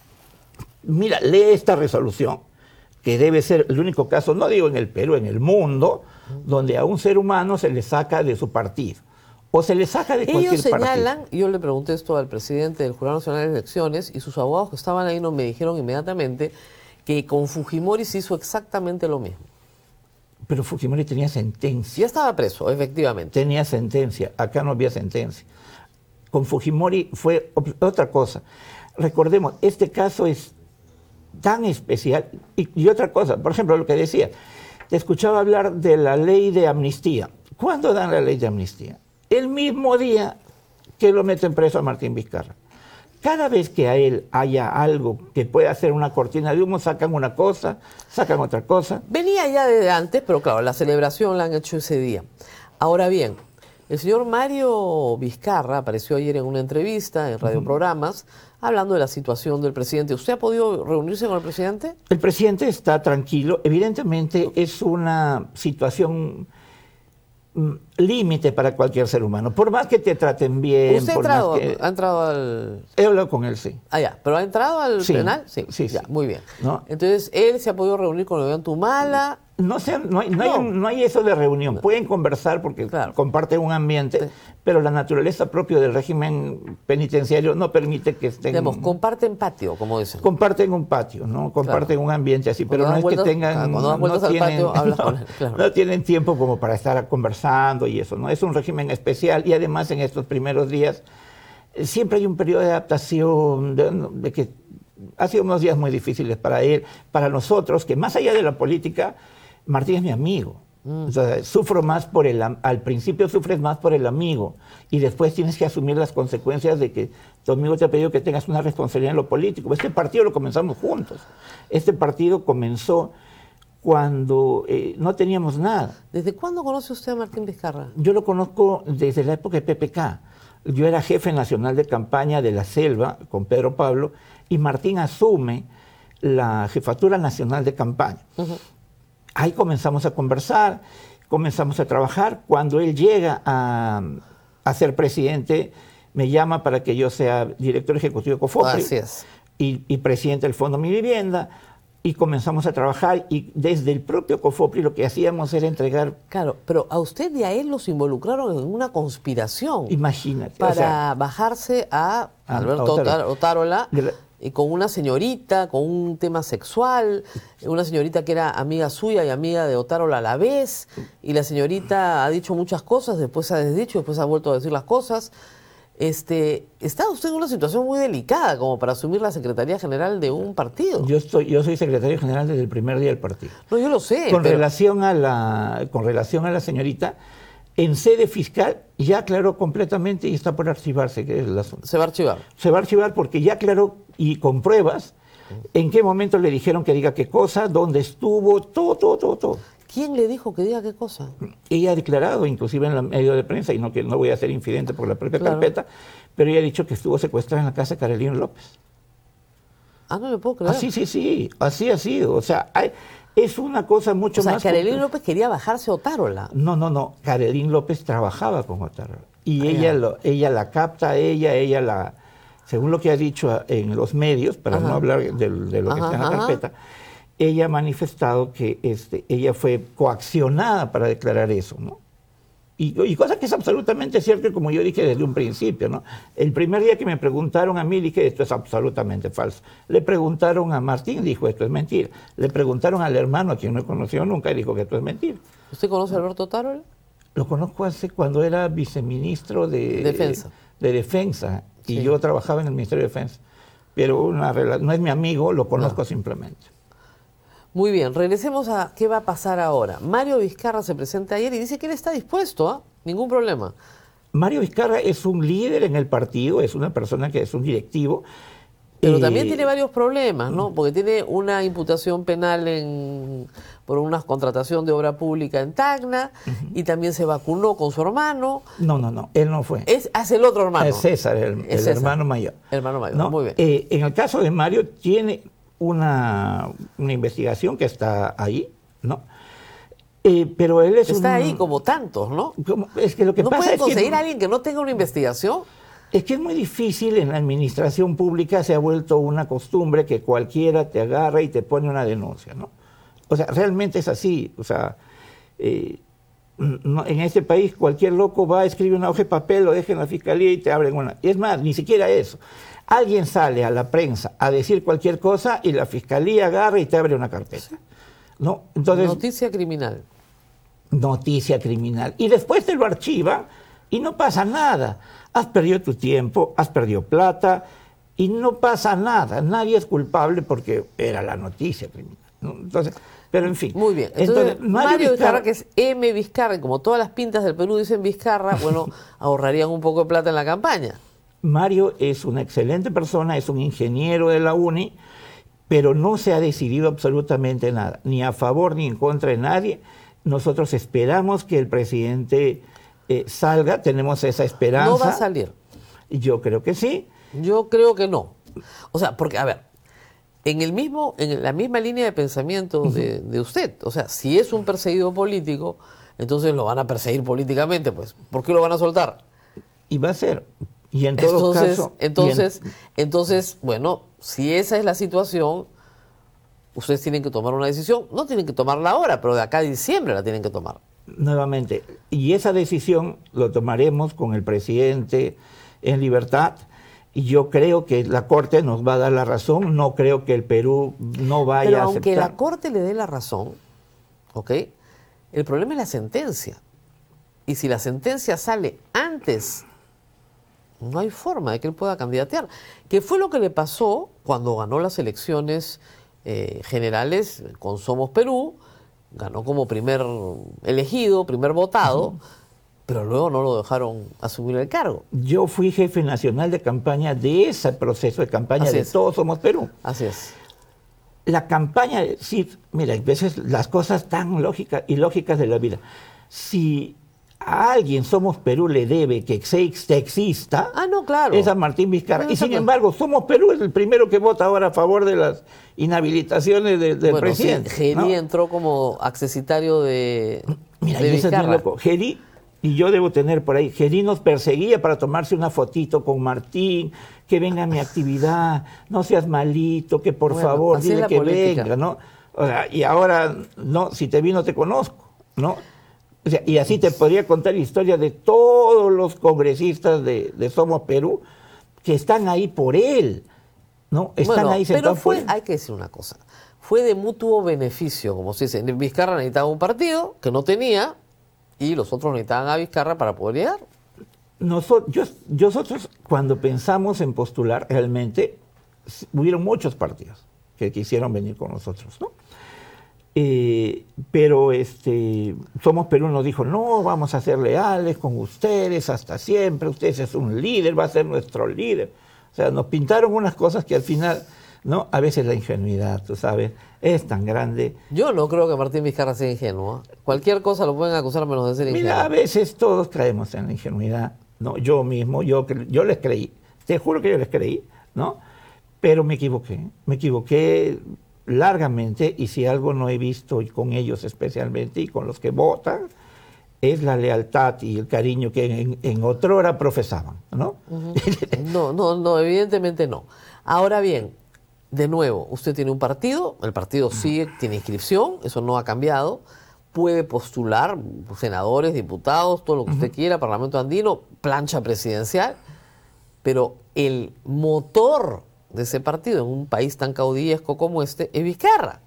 Speaker 3: mira, lee esta resolución, que debe ser el único caso, no digo en el Perú, en el mundo, donde a un ser humano se le saca de su partido, o se le saca de cualquier partido.
Speaker 2: Ellos señalan, yo le pregunté esto al presidente del Jurado Nacional de Elecciones, y sus abogados que estaban ahí me dijeron inmediatamente que con Fujimori se hizo exactamente lo mismo.
Speaker 3: Pero Fujimori tenía sentencia.
Speaker 2: Ya estaba preso, efectivamente.
Speaker 3: Tenía sentencia, acá no había sentencia. Con Fujimori fue otra cosa. Recordemos, este caso es tan especial. Y otra cosa, por ejemplo, lo que decía, te escuchaba hablar de la ley de amnistía. ¿Cuándo dan la ley de amnistía? El mismo día que lo meten preso a Martín Vizcarra. cada vez que a él haya algo que pueda hacer una cortina de humo, sacan una cosa, sacan otra cosa.
Speaker 2: Venía ya desde antes, pero claro, la celebración la han hecho ese día. Ahora bien, el señor Mario Vizcarra apareció ayer en una entrevista en radioprogramas hablando de la situación del presidente. ¿Usted ha podido reunirse con el presidente?
Speaker 3: El presidente está tranquilo. Evidentemente es una situación límite para cualquier ser humano. Por más que te traten bien.
Speaker 2: ¿Usted ha entrado al...?
Speaker 3: He hablado con él, sí.
Speaker 2: Ah, ya. ¿Pero ha entrado al penal?
Speaker 3: Sí.
Speaker 2: Ya, muy bien.
Speaker 3: ¿No?
Speaker 2: Entonces, él se ha podido reunir con Ollantumala.
Speaker 3: No hay eso de reunión. Pueden conversar porque comparten un ambiente, pero la naturaleza propia del régimen penitenciario no permite que estén...
Speaker 2: Digamos, comparten patio, como dicen.
Speaker 3: Comparten un patio, ¿no? Comparten un ambiente así, pero no es que tengan...
Speaker 2: Cuando das vueltas al patio, hablas con él. Claro.
Speaker 3: No tienen tiempo como para estar conversando y eso, ¿no? Es un régimen especial y además en estos primeros días siempre hay un periodo de adaptación, de que ha sido unos días muy difíciles para él, para nosotros, que más allá de la política... Martín es mi amigo. O sea, sufro más al principio sufres más por el amigo y después tienes que asumir las consecuencias de que tu amigo te ha pedido que tengas una responsabilidad en lo político. Este partido lo comenzamos juntos. Este partido comenzó cuando no teníamos nada.
Speaker 2: ¿Desde cuándo conoce usted a Martín Vizcarra?
Speaker 3: Yo lo conozco desde la época de PPK. Yo era jefe nacional de campaña de la Selva con Pedro Pablo y Martín asume la jefatura nacional de campaña. Ahí comenzamos a conversar, comenzamos a trabajar. Cuando él llega a ser presidente, me llama para que yo sea director ejecutivo de COFOPRI y presidente del Fondo Mi Vivienda. Y comenzamos a trabajar y desde el propio COFOPRI lo que hacíamos era entregar...
Speaker 2: Claro, pero a usted y a él los involucraron en una conspiración.
Speaker 3: Imagínate.
Speaker 2: Para bajarse a Alberto Otárola. Y con una señorita, con un tema sexual, una señorita que era amiga suya y amiga de Otárola a la vez, y la señorita ha dicho muchas cosas, después ha desdicho, después ha vuelto a decir las cosas. Está usted en una situación muy delicada como para asumir la Secretaría General de un partido.
Speaker 3: Yo soy secretario general desde el primer día del partido.
Speaker 2: No, yo lo sé.
Speaker 3: Con relación a la señorita, en sede fiscal ya aclaró completamente y está por archivarse, que es el asunto.
Speaker 2: ¿Se va a archivar? Se
Speaker 3: va a archivar porque ya aclaró y con pruebas en qué momento le dijeron que diga qué cosa, dónde estuvo, todo.
Speaker 2: ¿Quién le dijo que diga qué cosa?
Speaker 3: Ella ha declarado, inclusive en el medio de prensa, y no voy a ser infidente por la propia carpeta, pero ella ha dicho que estuvo secuestrada en la casa de Carolina López.
Speaker 2: Ah, no le puedo creer.
Speaker 3: Sí, así ha sido. O sea, es una cosa mucho más...
Speaker 2: O sea, Carolina López quería bajarse a Otárola.
Speaker 3: No. Carolina López trabajaba con Otárola. Y ella la capta, ella la... Según lo que ha dicho en los medios, para no hablar de lo que está en la carpeta, ella ha manifestado que ella fue coaccionada para declarar eso, ¿no? Y cosa que es absolutamente cierta, como yo dije desde un principio, ¿no? El primer día que me preguntaron a mí, dije, esto es absolutamente falso. Le preguntaron a Martín, dijo, esto es mentira. Le preguntaron al hermano, a quien no he conocido nunca, y dijo que esto es mentira.
Speaker 2: ¿Usted conoce a Alberto Otárola?
Speaker 3: Lo conozco cuando era viceministro de Defensa. Y yo trabajaba en el Ministerio de Defensa. Pero no es mi amigo, lo conozco simplemente.
Speaker 2: Muy bien, regresemos a qué va a pasar ahora. Mario Vizcarra se presenta ayer y dice que él está dispuesto, ningún problema.
Speaker 3: Mario Vizcarra es un líder en el partido, es una persona que es un directivo.
Speaker 2: Pero también tiene varios problemas, ¿no? Porque tiene una imputación penal por una contratación de obra pública en Tacna y también se vacunó con su hermano.
Speaker 3: No, él no fue.
Speaker 2: Es el otro hermano.
Speaker 3: Es César, el hermano mayor.
Speaker 2: Hermano mayor,
Speaker 3: ¿no?
Speaker 2: Muy bien.
Speaker 3: En el caso de Mario tiene una investigación que está ahí, ¿no? Pero él
Speaker 2: está ahí como tantos, ¿no?
Speaker 3: Es que lo que
Speaker 2: ¿No
Speaker 3: pasa
Speaker 2: puede
Speaker 3: es
Speaker 2: conseguir
Speaker 3: que
Speaker 2: a alguien que no tenga una investigación?
Speaker 3: Es que es muy difícil en la administración pública, se ha vuelto una costumbre que cualquiera te agarra y te pone una denuncia, ¿no? O sea, realmente es así. O sea, en este país cualquier loco va, escribe una hoja de papel, lo deja en la fiscalía y te abren una. Y es más, ni siquiera eso. Alguien sale a la prensa a decir cualquier cosa y la fiscalía agarra y te abre una carpeta, ¿no? Entonces,
Speaker 2: noticia criminal.
Speaker 3: Noticia criminal. Y después te lo archiva y no pasa nada. Has perdido tu tiempo, has perdido plata y no pasa nada. Nadie es culpable porque era la noticia criminal, ¿no? Entonces, pero en fin.
Speaker 2: Muy bien. Entonces Mario Vizcarra, que es M. Vizcarra, y como todas las pintas del Perú dicen Vizcarra, bueno, ahorrarían un poco de plata en la campaña.
Speaker 3: Mario es una excelente persona, es un ingeniero de la UNI, pero no se ha decidido absolutamente nada, ni a favor ni en contra de nadie. Nosotros esperamos que el presidente salga, tenemos esa esperanza.
Speaker 2: No va a salir.
Speaker 3: Yo creo que sí.
Speaker 2: Yo creo que no. O sea, porque, a ver, en la misma línea de pensamiento de usted, o sea, si es un perseguido político, entonces lo van a perseguir políticamente, pues, ¿por qué lo van a soltar?
Speaker 3: Y va a ser. Y en todo caso...
Speaker 2: Entonces, bueno, si esa es la situación, ustedes tienen que tomar una decisión. No tienen que tomarla ahora, pero de acá a diciembre la tienen que tomar.
Speaker 3: Nuevamente, y esa decisión lo tomaremos con el presidente en libertad, y yo creo que la Corte nos va a dar la razón, no creo que el Perú no vaya
Speaker 2: pero
Speaker 3: a
Speaker 2: aunque
Speaker 3: aceptar.
Speaker 2: la Corte le dé la razón, ¿ok? El problema es la sentencia. Y si la sentencia sale antes, no hay forma de que él pueda candidatear. ¿Qué fue lo que le pasó cuando ganó las elecciones generales con Somos Perú? Ganó como primer elegido, primer votado, pero luego no lo dejaron asumir el cargo.
Speaker 3: Yo fui jefe nacional de campaña de ese proceso de campaña
Speaker 2: Así
Speaker 3: de
Speaker 2: es.
Speaker 3: Todos Somos Perú.
Speaker 2: Así es.
Speaker 3: La campaña, sí, mira, a veces las cosas tan lógicas y lógicas de la vida. Si a alguien Somos Perú le debe que exista,
Speaker 2: Ah, no, claro.
Speaker 3: es a Martín Vizcarra.
Speaker 2: No,
Speaker 3: Y sin
Speaker 2: exacto.
Speaker 3: embargo, Somos Perú es el primero que vota ahora a favor de las inhabilitaciones del
Speaker 2: Bueno,
Speaker 3: presidente.
Speaker 2: sí, Geri
Speaker 3: ¿no?
Speaker 2: entró como accesitario de
Speaker 3: Mira,
Speaker 2: de
Speaker 3: y eso es bien
Speaker 2: Vizcarra.
Speaker 3: loco. Geri, y yo debo tener por ahí, Geri nos perseguía para tomarse una fotito con Martín, que venga a mi actividad, no seas malito, que por
Speaker 2: Bueno,
Speaker 3: favor,
Speaker 2: así es
Speaker 3: dile
Speaker 2: la
Speaker 3: que
Speaker 2: política.
Speaker 3: venga, ¿no? O sea, y ahora, no, si te vi no te conozco, ¿no? O sea, y así te podría contar historias de todos los congresistas de Somos Perú que están ahí por él, ¿no? Están
Speaker 2: Bueno,
Speaker 3: ahí
Speaker 2: pero
Speaker 3: sentados por
Speaker 2: fue,
Speaker 3: él.
Speaker 2: hay que decir una cosa, fue de mutuo beneficio, como se dice. Vizcarra necesitaba un partido que no tenía y los otros necesitaban a Vizcarra para poder llegar.
Speaker 3: Nosotros, cuando pensamos en postular, realmente hubieron muchos partidos que quisieron venir con nosotros, ¿no? Pero Somos Perú nos dijo, no, vamos a ser leales con ustedes hasta siempre, ustedes es un líder, va a ser nuestro líder. O sea, nos pintaron unas cosas que al final, ¿no? A veces la ingenuidad, tú sabes, es tan grande.
Speaker 2: Yo no creo que Martín Vizcarra sea ingenuo. Cualquier cosa lo pueden acusar menos de ser ingenuo.
Speaker 3: Mira, a veces todos caemos en la ingenuidad, ¿no? Yo mismo, yo les creí, te juro que yo les creí, ¿no? Pero me equivoqué largamente, y si algo no he visto, y con ellos especialmente, y con los que votan, es la lealtad y el cariño que en otrora profesaban, ¿no?
Speaker 2: No, evidentemente no. Ahora bien, de nuevo, usted tiene un partido, el partido sigue, tiene inscripción, eso no ha cambiado, puede postular senadores, diputados, todo lo que usted quiera, Parlamento Andino, plancha presidencial, pero el motor de ese partido en un país tan caudillesco como este es Vizcarra.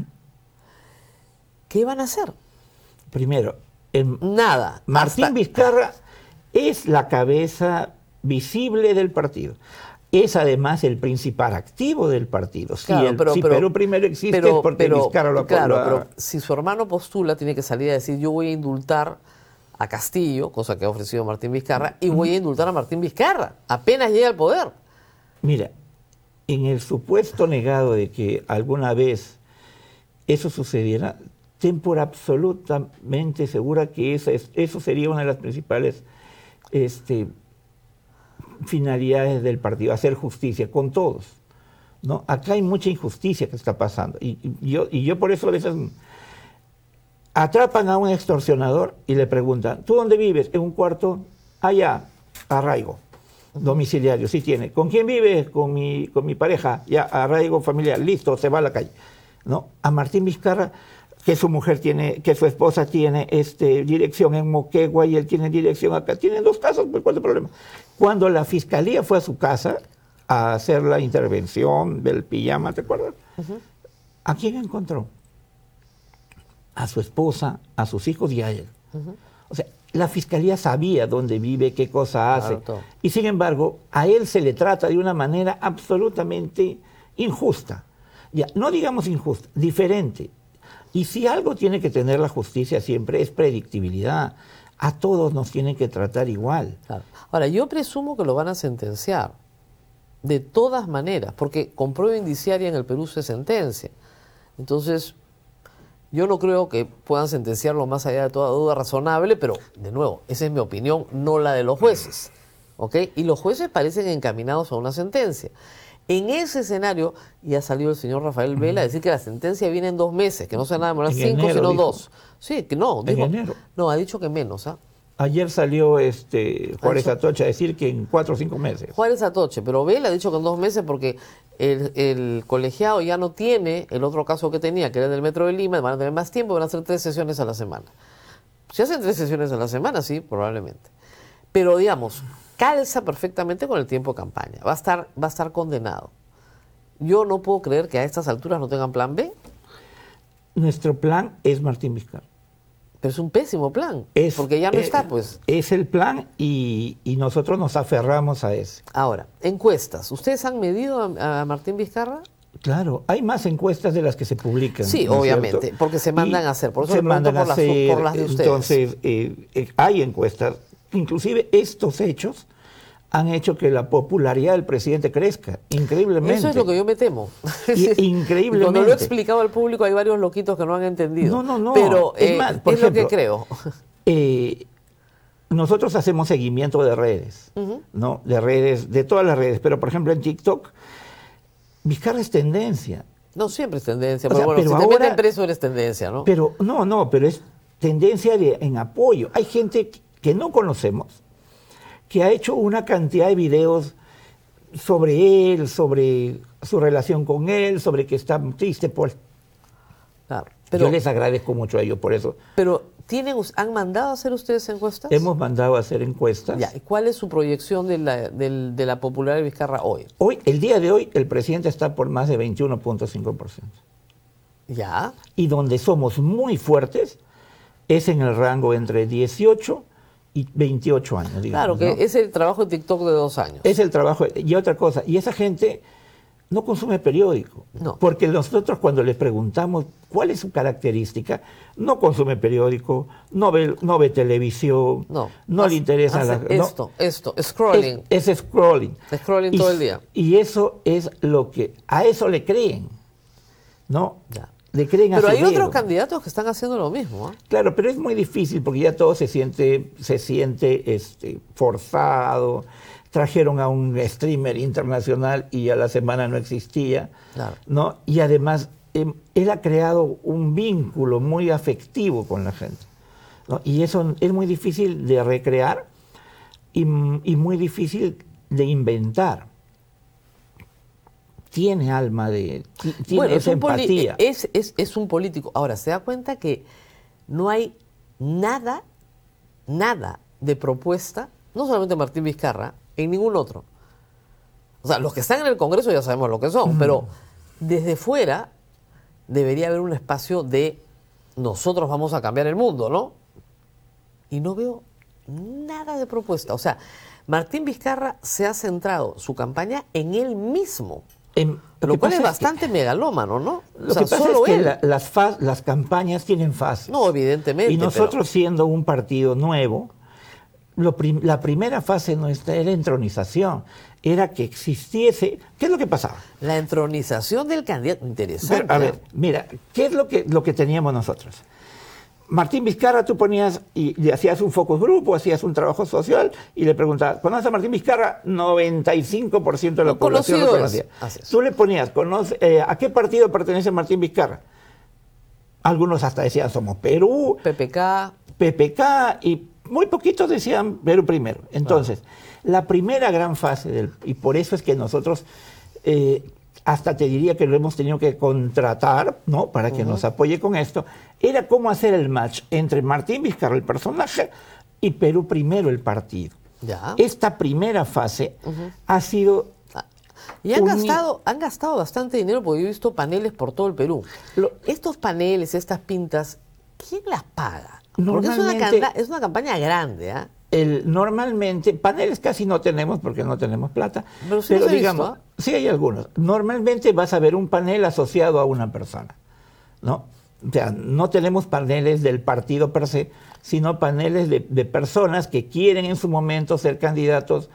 Speaker 2: ¿Qué van a hacer?
Speaker 3: Primero,
Speaker 2: Nada.
Speaker 3: Martín Vizcarra es la cabeza visible del partido. Es además el principal activo del partido.
Speaker 2: Claro,
Speaker 3: Si Perú primero existe es porque Vizcarra lo
Speaker 2: Claro,
Speaker 3: apoyó.
Speaker 2: pero si su hermano postula, tiene que salir a decir, yo voy a indultar a Castillo, cosa que ha ofrecido Martín Vizcarra, y voy a indultar a Martín Vizcarra, apenas llegue al poder.
Speaker 3: Mira, en el supuesto negado de que alguna vez eso sucediera, ten por absolutamente segura que eso sería una de las principales finalidades del partido, hacer justicia con todos, ¿no? Acá hay mucha injusticia que está pasando, y yo por eso a veces atrapan a un extorsionador y le preguntan, ¿tú dónde vives? En un cuarto allá, arraigo domiciliario, sí tiene. ¿Con quién vives? Con mi pareja, ya, arraigo familiar, listo, se va a la calle, ¿no? A Martín Vizcarra, que su mujer tiene, que su esposa tiene dirección en Moquegua y él tiene dirección acá, tienen dos casos, pues ¿cuál es el problema? Cuando la fiscalía fue a su casa a hacer la intervención del pijama, ¿te acuerdas? ¿A quién encontró? A su esposa, a sus hijos y a él. O sea, la fiscalía sabía dónde vive, qué cosa hace.
Speaker 2: Claro, todo.
Speaker 3: Y sin embargo, a él se le trata de una manera absolutamente injusta. Ya, no digamos injusta, diferente. Y si algo tiene que tener la justicia siempre es predictibilidad. a todos nos tienen que tratar igual.
Speaker 2: Claro. Ahora, yo presumo que lo van a sentenciar, de todas maneras, porque con prueba indiciaria en el Perú se sentencia. Entonces, yo no creo que puedan sentenciarlo más allá de toda duda razonable, pero, de nuevo, esa es mi opinión, no la de los jueces. ¿Ok? Y los jueces parecen encaminados a una sentencia. En ese escenario, ya salió el señor Rafael Vela a decir que la sentencia viene en 2 meses, que no se van a demorar 5, sino 2. Sí, que no.
Speaker 3: En enero.
Speaker 2: No, ha dicho que menos, ¿ah?
Speaker 3: Ayer salió Juárez Atoche a decir que en 4 o 5 meses.
Speaker 2: Juárez Atoche, pero Vela ha dicho que en 2 meses porque el colegiado ya no tiene el otro caso que tenía, que era del Metro de Lima, van a tener más tiempo, van a hacer 3 sesiones a la semana. Si hacen 3 sesiones a la semana, sí, probablemente. Pero digamos, calza perfectamente con el tiempo de campaña. Va a estar condenado. Yo no puedo creer que a estas alturas no tengan plan B.
Speaker 3: Nuestro plan es Martín Vizcarra.
Speaker 2: Pero es un pésimo plan, porque ya no está, pues.
Speaker 3: Es el plan y nosotros nos aferramos a ese.
Speaker 2: Ahora, encuestas. ¿Ustedes han medido a Martín Vizcarra?
Speaker 3: Claro, hay más encuestas de las que se publican.
Speaker 2: Sí,
Speaker 3: ¿no
Speaker 2: obviamente,
Speaker 3: cierto?
Speaker 2: porque se mandan a hacer. Por eso
Speaker 3: se
Speaker 2: le pregunto
Speaker 3: mandan a hacer,
Speaker 2: por las de ustedes.
Speaker 3: Entonces, hay encuestas. Inclusive estos hechos han hecho que la popularidad del presidente crezca, increíblemente.
Speaker 2: Eso es lo que yo me temo.
Speaker 3: Increíblemente.
Speaker 2: Cuando lo he explicado al público hay varios loquitos que no han entendido.
Speaker 3: No.
Speaker 2: Pero
Speaker 3: es más, por ejemplo,
Speaker 2: lo que creo.
Speaker 3: Nosotros hacemos seguimiento de redes, ¿no? De redes, de todas las redes. Pero, por ejemplo, en TikTok, Vizcarra es tendencia.
Speaker 2: No, siempre es tendencia.
Speaker 3: O sea,
Speaker 2: pero bueno,
Speaker 3: pero
Speaker 2: si
Speaker 3: ahora,
Speaker 2: te meten preso eres tendencia, ¿no?
Speaker 3: Pero pero es tendencia en apoyo. Hay gente que no conocemos, que ha hecho una cantidad de videos sobre él, sobre su relación con él, sobre que está triste por...
Speaker 2: Claro,
Speaker 3: yo les agradezco mucho a ellos por eso.
Speaker 2: Pero ¿han mandado a hacer ustedes encuestas?
Speaker 3: Hemos mandado a hacer encuestas.
Speaker 2: Ya, ¿y cuál es su proyección de la popularidad de Vizcarra hoy?
Speaker 3: El día de hoy, el presidente está por más de 21.5%.
Speaker 2: Ya.
Speaker 3: Y donde somos muy fuertes es en el rango entre 18 y 28 años, digamos.
Speaker 2: Claro, que
Speaker 3: ¿no?
Speaker 2: es el trabajo de TikTok de 2 años.
Speaker 3: Es el trabajo. Y otra cosa, y esa gente no consume periódico.
Speaker 2: No.
Speaker 3: Porque nosotros cuando les preguntamos cuál es su característica, no consume periódico, no ve televisión, no le interesa
Speaker 2: scrolling.
Speaker 3: Es scrolling.
Speaker 2: Scrolling todo el día.
Speaker 3: Y eso es lo que, a eso le creen, ¿no?
Speaker 2: Ya.
Speaker 3: Le creen a
Speaker 2: Pero hay
Speaker 3: Severo.
Speaker 2: otros candidatos que están haciendo lo mismo, ¿eh?
Speaker 3: Claro, pero es muy difícil porque ya todo se siente forzado. Trajeron a un streamer internacional y a la semana no existía,
Speaker 2: claro,
Speaker 3: ¿no? Y además él ha creado un vínculo muy afectivo con la gente, ¿no? Y eso es muy difícil de recrear y muy difícil de inventar. Tiene alma tiene esa empatía.
Speaker 2: Es un político. Ahora, se da cuenta que no hay nada de propuesta, no solamente Martín Vizcarra, en ningún otro. O sea, los que están en el Congreso ya sabemos lo que son, pero desde fuera debería haber un espacio de nosotros vamos a cambiar el mundo, ¿no? Y no veo nada de propuesta. O sea, Martín Vizcarra se ha centrado su campaña en él mismo. Lo cual es bastante megalómano, ¿no?
Speaker 3: Lo que pasa es que las campañas tienen fases.
Speaker 2: No, evidentemente.
Speaker 3: Y nosotros siendo un partido nuevo, la primera fase nuestra era entronización. Era que existiese... ¿Qué es lo que pasaba?
Speaker 2: La entronización del candidato. Interesante.
Speaker 3: Pero, a ver, mira, ¿qué es lo que teníamos nosotros? Martín Vizcarra, tú ponías y hacías un focus group o hacías un trabajo social y le preguntabas, ¿conoces a Martín Vizcarra? 95% de la población lo conocía. Tú le ponías, ¿a qué partido pertenece Martín Vizcarra? Algunos hasta decían, somos Perú, PPK, y muy poquitos decían Perú primero. Entonces, la primera gran fase, y por eso es que nosotros... hasta te diría que lo hemos tenido que contratar, ¿no? Para que nos apoye con esto, era cómo hacer el match entre Martín Vizcarra, el personaje, y Perú Primero, el partido.
Speaker 2: Ya.
Speaker 3: Esta primera fase ha sido...
Speaker 2: Y han gastado bastante dinero porque yo he visto paneles por todo el Perú. Estos paneles, estas pintas, ¿quién las paga? Porque es una campaña grande, ¿ah?
Speaker 3: Normalmente, paneles casi no tenemos porque no tenemos plata,
Speaker 2: pero
Speaker 3: digamos,
Speaker 2: visto,
Speaker 3: sí hay algunos. Normalmente vas a ver un panel asociado a una persona, ¿no? O sea, no tenemos paneles del partido per se, sino paneles de personas que quieren en su momento ser candidatos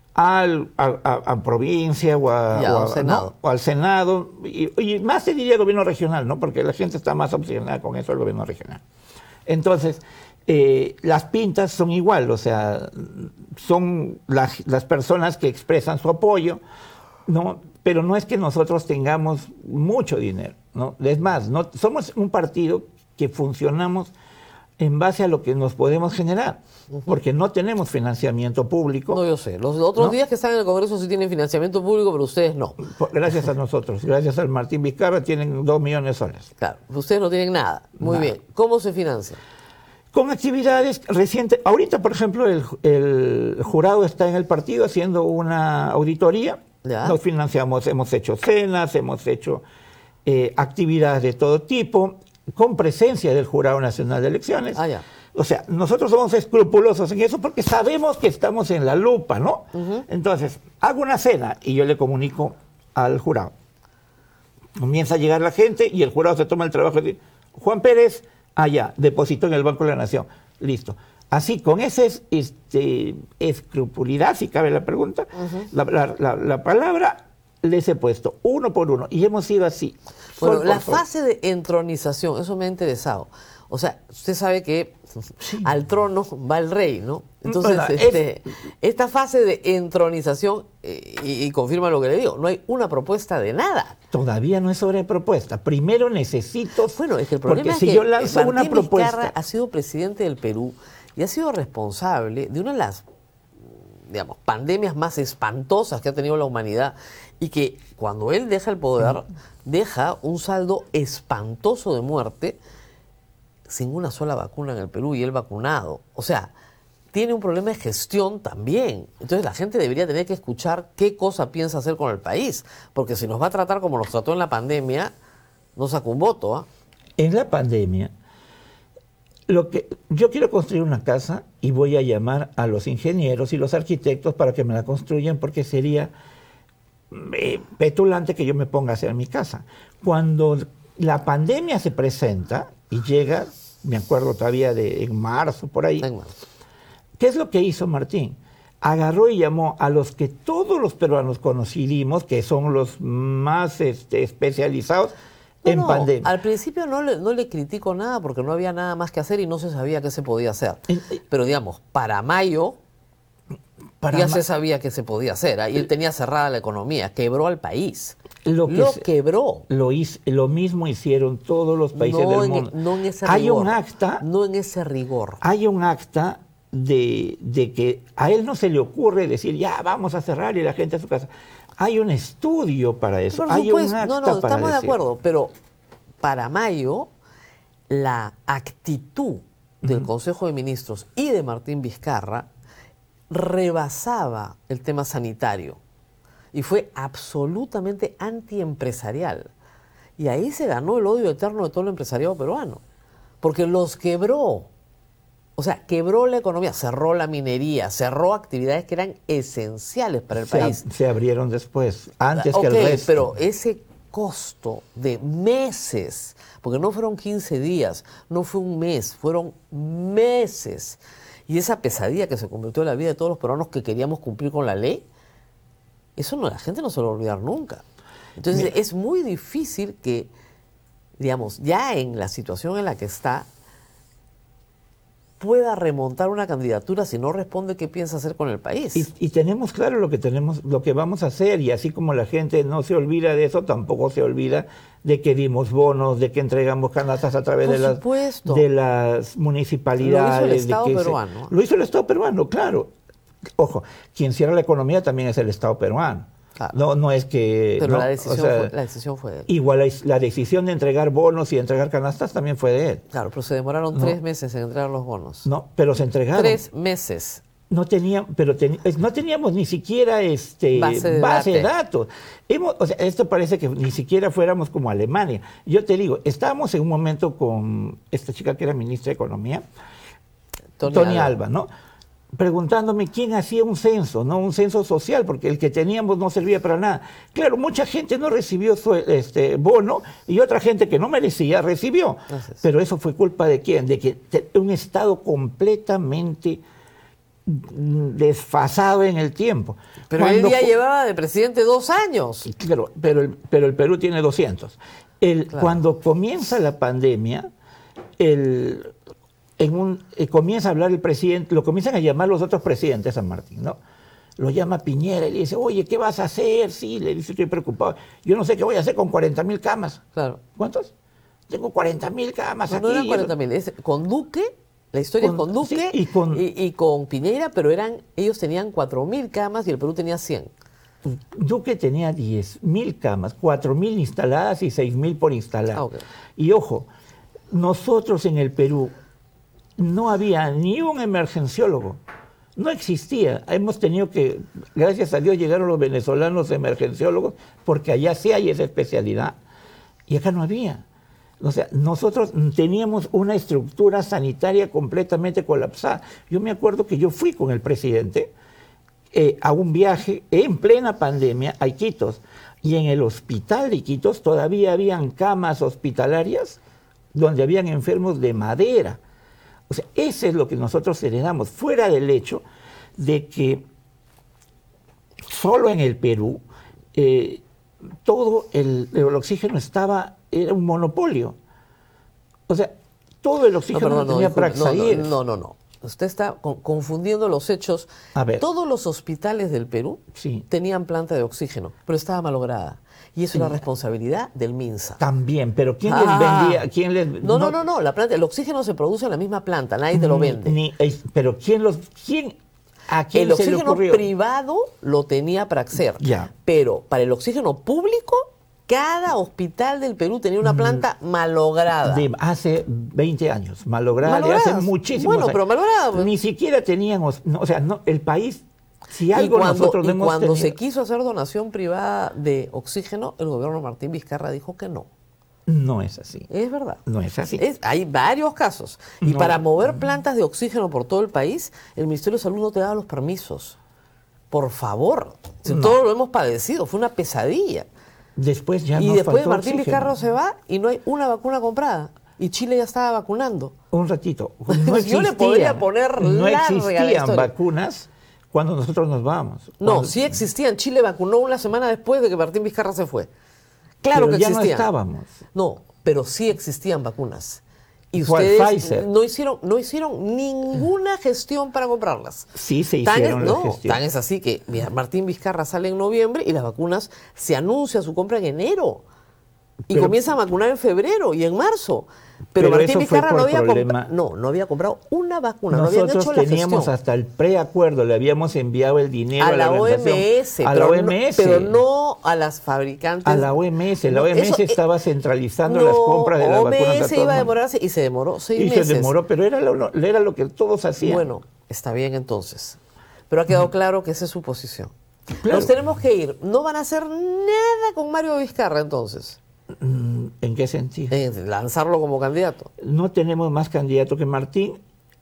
Speaker 3: a provincia o
Speaker 2: al Senado.
Speaker 3: ¿no? O al Senado, y más se diría gobierno regional, ¿no? Porque la gente está más obsesionada con eso, el gobierno regional. Entonces, las pintas son igual, o sea, son las personas que expresan su apoyo, ¿no? Pero no es que nosotros tengamos mucho dinero, ¿no? Es más, no, somos un partido que funcionamos en base a lo que nos podemos generar, porque no tenemos financiamiento público.
Speaker 2: No, yo sé. Los otros
Speaker 3: ¿no?
Speaker 2: días que están en el Congreso sí tienen financiamiento público, pero ustedes no.
Speaker 3: Gracias a nosotros, gracias al Martín Vizcarra, tienen 2 millones de soles.
Speaker 2: Claro, ustedes no tienen nada. Muy
Speaker 3: Nada.
Speaker 2: bien. ¿Cómo se financia?
Speaker 3: Con actividades recientes. Ahorita, por ejemplo, el jurado está en el partido haciendo una auditoría.
Speaker 2: Ya.
Speaker 3: Nos financiamos, hemos hecho cenas, hemos hecho actividades de todo tipo, con presencia del Jurado Nacional de Elecciones.
Speaker 2: Ah, ya.
Speaker 3: O sea, nosotros somos escrupulosos en eso porque sabemos que estamos en la lupa, ¿no? Entonces, hago una cena y yo le comunico al jurado. Comienza a llegar la gente y el jurado se toma el trabajo de decir, Juan Pérez, allá, depositó en el Banco de la Nación. Listo. Así, con esa escrupulidad, si cabe la pregunta, la palabra les he puesto uno por uno y hemos ido así.
Speaker 2: Bueno, la
Speaker 3: sol.
Speaker 2: fase de entronización, eso me ha interesado. O sea, usted sabe que al trono va el rey, ¿no? Entonces,
Speaker 3: Bueno,
Speaker 2: esta fase de entronización, y confirma lo que le digo, no hay una propuesta de nada.
Speaker 3: Todavía no es sobre propuesta. Primero necesito...
Speaker 2: Bueno, es que el problema
Speaker 3: porque
Speaker 2: es
Speaker 3: si
Speaker 2: que
Speaker 3: yo lanzo
Speaker 2: Martín
Speaker 3: una propuesta...
Speaker 2: Vizcarra ha sido presidente del Perú y ha sido responsable de una de las, digamos, pandemias más espantosas que ha tenido la humanidad y que cuando él deja el poder, deja un saldo espantoso de muerte sin una sola vacuna en el Perú y él vacunado. O sea, tiene un problema de gestión también. Entonces la gente debería tener que escuchar qué cosa piensa hacer con el país, porque si nos va a tratar como nos trató en la pandemia, no saca un voto, ¿ah?
Speaker 3: En la pandemia, yo quiero construir una casa y voy a llamar a los ingenieros y los arquitectos para que me la construyan porque sería petulante que yo me ponga a hacer mi casa. Cuando la pandemia se presenta y llega, me acuerdo todavía en marzo, por ahí, ¿qué es lo que hizo Martín? Agarró y llamó a los que todos los peruanos conocimos, que son los más especializados en pandemia.
Speaker 2: Al principio no le critico nada porque no había nada más que hacer y no se sabía qué se podía hacer. Pero digamos, para mayo se sabía que se podía hacer. Y él tenía cerrada la economía, quebró al país. Lo quebró.
Speaker 3: Lo mismo hicieron todos los países del mundo.
Speaker 2: No en ese rigor.
Speaker 3: Hay un acta.
Speaker 2: No en ese rigor.
Speaker 3: Hay un acta de que a él no se le ocurre decir, ya, vamos a cerrar y la gente a su casa. Hay un estudio para eso. Hay un acta para
Speaker 2: estamos de
Speaker 3: decir.
Speaker 2: acuerdo, pero para mayo la actitud del Consejo de Ministros y de Martín Vizcarra rebasaba el tema sanitario y fue absolutamente antiempresarial. Y ahí se ganó el odio eterno de todo el empresariado peruano, porque los quebró. O sea, quebró la economía, cerró la minería, cerró actividades que eran esenciales para el país.
Speaker 3: Se abrieron después, antes que el resto.
Speaker 2: Pero ese costo de meses, porque no fueron 15 días, no fue un mes, fueron meses. Y esa pesadilla que se convirtió en la vida de todos los peruanos que queríamos cumplir con la ley, eso la gente no se lo va a olvidar nunca. Entonces es muy difícil que, digamos, ya en la situación en la que está, pueda remontar una candidatura si no responde qué piensa hacer con el país.
Speaker 3: Y tenemos claro lo que vamos a hacer, y así como la gente no se olvida de eso, tampoco se olvida de que dimos bonos, de que entregamos canastas a través de las municipalidades.
Speaker 2: Lo hizo el Estado peruano.
Speaker 3: Lo hizo el Estado peruano, claro. Ojo, quien cierra la economía también es el Estado peruano. Claro. No es que...
Speaker 2: Pero
Speaker 3: no,
Speaker 2: la decisión fue de él.
Speaker 3: Igual la decisión de entregar bonos y entregar canastas también fue de él.
Speaker 2: Claro, pero se demoraron 3 meses en entregar los bonos.
Speaker 3: No, pero se entregaron.
Speaker 2: 3 meses.
Speaker 3: No teníamos ni siquiera base de datos. Esto parece que ni siquiera fuéramos como Alemania. Yo te digo, estábamos en un momento con esta chica que era ministra de Economía, Tony Alba, ¿no? preguntándome quién hacía un censo, no un censo social, porque el que teníamos no servía para nada. Claro, mucha gente no recibió su bono y otra gente que no merecía recibió.
Speaker 2: Gracias.
Speaker 3: Pero eso fue culpa de quién, de que un Estado completamente desfasado en el tiempo.
Speaker 2: Pero él ya llevaba de presidente 2 años.
Speaker 3: Claro, pero el Perú tiene 200.
Speaker 2: Claro.
Speaker 3: Cuando comienza la pandemia, comienza a hablar el presidente, lo comienzan a llamar los otros presidentes, San Martín, ¿no? Lo llama Piñera y le dice, oye, ¿qué vas a hacer? Sí, le dice, estoy preocupado. Yo no sé qué voy a hacer con 40.000 camas.
Speaker 2: Claro.
Speaker 3: ¿Cuántos? Tengo 40.000 camas aquí.
Speaker 2: No eran 40.000, es con Duque, la historia es con Duque
Speaker 3: sí,
Speaker 2: y con Piñera, pero ellos tenían 4.000 camas y el Perú tenía 100.
Speaker 3: Duque tenía 10.000 camas, 4.000 instaladas y 6.000 por instalar.
Speaker 2: Okay.
Speaker 3: Y ojo, nosotros en el Perú no había ni un emergenciólogo, no existía. Hemos tenido que, gracias a Dios, llegaron los venezolanos emergenciólogos, porque allá sí hay esa especialidad, y acá no había. O sea, nosotros teníamos una estructura sanitaria completamente colapsada. Yo me acuerdo que yo fui con el presidente a un viaje en plena pandemia a Iquitos, y en el hospital de Iquitos todavía habían camas hospitalarias donde habían enfermos de madera. O sea, eso es lo que nosotros heredamos, fuera del hecho de que solo en el Perú todo el oxígeno era un monopolio. O sea, todo el oxígeno tenía Praxair.
Speaker 2: No. Usted está confundiendo los hechos.
Speaker 3: A ver.
Speaker 2: Todos los hospitales del Perú
Speaker 3: Sí.
Speaker 2: tenían planta de oxígeno, pero estaba malograda. Y eso era responsabilidad del MINSA.
Speaker 3: También, pero ¿quién les vendía? ¿Quién les,
Speaker 2: No. El oxígeno se produce en la misma planta, nadie te lo vende.
Speaker 3: Pero ¿a quién
Speaker 2: El
Speaker 3: se le
Speaker 2: oxígeno
Speaker 3: ocurrió?
Speaker 2: privado lo tenía Praxair.
Speaker 3: Ya.
Speaker 2: Pero para el oxígeno público, cada hospital del Perú tenía una planta malograda.
Speaker 3: De hace 20 años, malograda, de hace muchísimos años.
Speaker 2: Pero malograda. Pues.
Speaker 3: Ni siquiera teníamos, el país, si algo nosotros no hemos
Speaker 2: cuando
Speaker 3: tenido.
Speaker 2: se quiso hacer donación privada de oxígeno, el gobierno Martín Vizcarra dijo que no.
Speaker 3: No es así.
Speaker 2: Es verdad.
Speaker 3: No es así.
Speaker 2: Hay varios casos. Y
Speaker 3: No.
Speaker 2: para mover plantas de oxígeno por todo el país, el Ministerio de Salud no te daba los permisos. Por favor. Si
Speaker 3: No.
Speaker 2: Todos lo hemos padecido. Fue una pesadilla.
Speaker 3: Después ya
Speaker 2: Y
Speaker 3: nos
Speaker 2: después
Speaker 3: faltó
Speaker 2: Martín
Speaker 3: oxígeno.
Speaker 2: Vizcarra se va y no hay una vacuna comprada. Y Chile ya estaba vacunando.
Speaker 3: Un ratito.
Speaker 2: Yo le podría poner
Speaker 3: no
Speaker 2: larga la
Speaker 3: existían
Speaker 2: historia.
Speaker 3: vacunas cuando nosotros nos vamos.
Speaker 2: No,
Speaker 3: Cuando-
Speaker 2: sí existían. Chile vacunó una semana después de que Martín Vizcarra se fue. Claro
Speaker 3: pero
Speaker 2: que
Speaker 3: ya
Speaker 2: existían.
Speaker 3: no estábamos.
Speaker 2: No, pero sí existían vacunas. Y
Speaker 3: ¿Cuál?
Speaker 2: ustedes
Speaker 3: Pfizer.
Speaker 2: no hicieron ninguna gestión para comprarlas.
Speaker 3: Sí se hicieron las gestiones.
Speaker 2: Tan es así que mira, Martín Vizcarra sale en noviembre y las vacunas se anuncia su compra en enero. Y
Speaker 3: Pero-
Speaker 2: comienza a vacunar en febrero y en marzo. Pero
Speaker 3: Pero
Speaker 2: Martín
Speaker 3: eso fue
Speaker 2: Vizcarra
Speaker 3: por
Speaker 2: no había
Speaker 3: problema.
Speaker 2: no había comprado una vacuna, no habían
Speaker 3: Nosotros
Speaker 2: hecho la
Speaker 3: teníamos
Speaker 2: gestión.
Speaker 3: hasta el preacuerdo, le habíamos enviado el dinero
Speaker 2: A la
Speaker 3: organización.
Speaker 2: OMS,
Speaker 3: a la
Speaker 2: pero
Speaker 3: OMS.
Speaker 2: pero no a las fabricantes.
Speaker 3: A la OMS. La
Speaker 2: No,
Speaker 3: OMS
Speaker 2: eso,
Speaker 3: estaba centralizando las compras de las vacunas.
Speaker 2: OMS
Speaker 3: todo el
Speaker 2: iba a
Speaker 3: mundo.
Speaker 2: demorarse y se demoró 6
Speaker 3: Y
Speaker 2: meses.
Speaker 3: se demoró, pero era lo que todos hacían.
Speaker 2: Bueno, está bien entonces. Pero ha quedado claro que esa es su posición.
Speaker 3: Claro.
Speaker 2: Nos tenemos que ir. No van a hacer nada con Mario Vizcarra entonces.
Speaker 3: ¿En qué sentido?
Speaker 2: Lanzarlo como candidato.
Speaker 3: No tenemos más candidato que Martín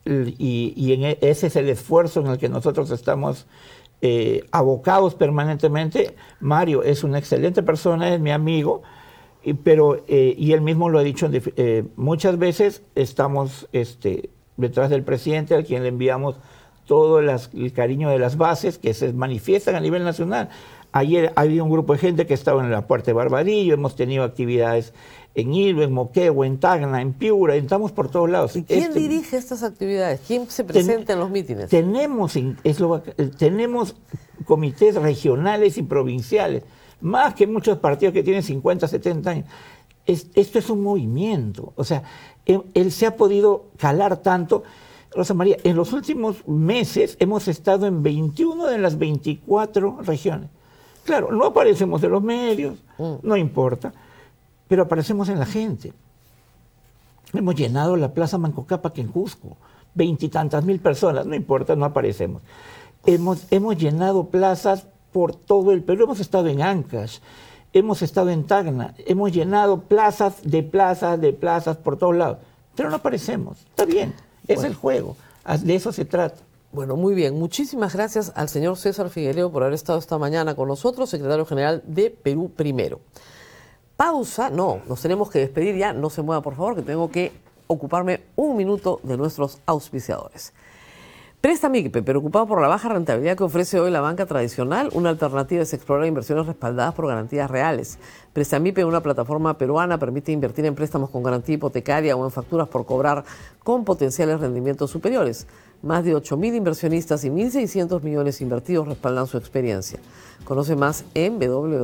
Speaker 3: ese es el esfuerzo en el que nosotros estamos abocados permanentemente. Mario es una excelente persona, es mi amigo, pero él mismo lo ha dicho muchas veces, estamos detrás del presidente, al quien le enviamos todo el cariño de las bases que se manifiestan a nivel nacional. Ayer había un grupo de gente que estaba en la Puerta de Barbadillo, hemos tenido actividades en Hilo, en Moquegua, en Tacna, en Piura, estamos por todos lados.
Speaker 2: ¿Y quién dirige estas actividades? ¿Quién se presenta en los mítines?
Speaker 3: Tenemos comités regionales y provinciales, más que muchos partidos que tienen 50, 70 años. Esto es un movimiento, o sea, él se ha podido calar tanto. Rosa María, en los últimos meses hemos estado en 21 de las 24 regiones. Claro, no aparecemos en los medios, no importa, pero aparecemos en la gente. Hemos llenado la Plaza Manco Cápac en Cusco, 20 y tantas mil personas, no importa, no aparecemos. Hemos llenado plazas por todo el Perú, hemos estado en Ancash, hemos estado en Tacna, hemos llenado plazas por todos lados, pero no aparecemos, está bien, es el juego, de eso se trata.
Speaker 2: Bueno, muy bien. Muchísimas gracias al señor César Figueiredo por haber estado esta mañana con nosotros, secretario general de Perú Primero. Pausa, no, nos tenemos que despedir ya. No se mueva, por favor, que tengo que ocuparme un minuto de nuestros auspiciadores. Prestamipe, preocupado por la baja rentabilidad que ofrece hoy la banca tradicional, una alternativa es explorar inversiones respaldadas por garantías reales. Prestamipe, una plataforma peruana, permite invertir en préstamos con garantía hipotecaria o en facturas por cobrar con potenciales rendimientos superiores. Más de 8.000 inversionistas y 1.600 millones invertidos respaldan su experiencia. Conoce más en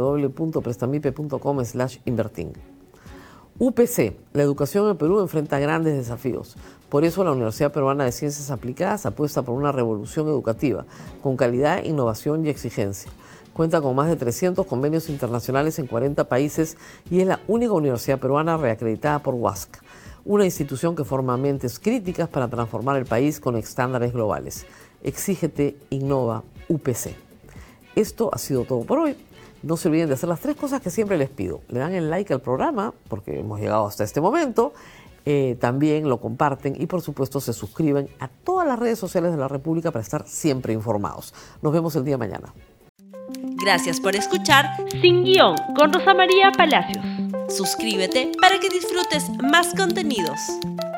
Speaker 2: www.prestamipe.com/inverting. UPC, la educación en Perú enfrenta grandes desafíos. Por eso la Universidad Peruana de Ciencias Aplicadas apuesta por una revolución educativa, con calidad, innovación y exigencia. Cuenta con más de 300 convenios internacionales en 40 países y es la única universidad peruana reacreditada por UASC, una institución que forma mentes críticas para transformar el país con estándares globales. Exígete, innova, UPC. Esto ha sido todo por hoy. No se olviden de hacer las 3 cosas que siempre les pido. Le dan el like al programa, porque hemos llegado hasta este momento. También lo comparten y, por supuesto, se suscriben a todas las redes sociales de la República para estar siempre informados. Nos vemos el día de mañana.
Speaker 1: Gracias por escuchar Sin Guión con Rosa María Palacios. Suscríbete para que disfrutes más contenidos.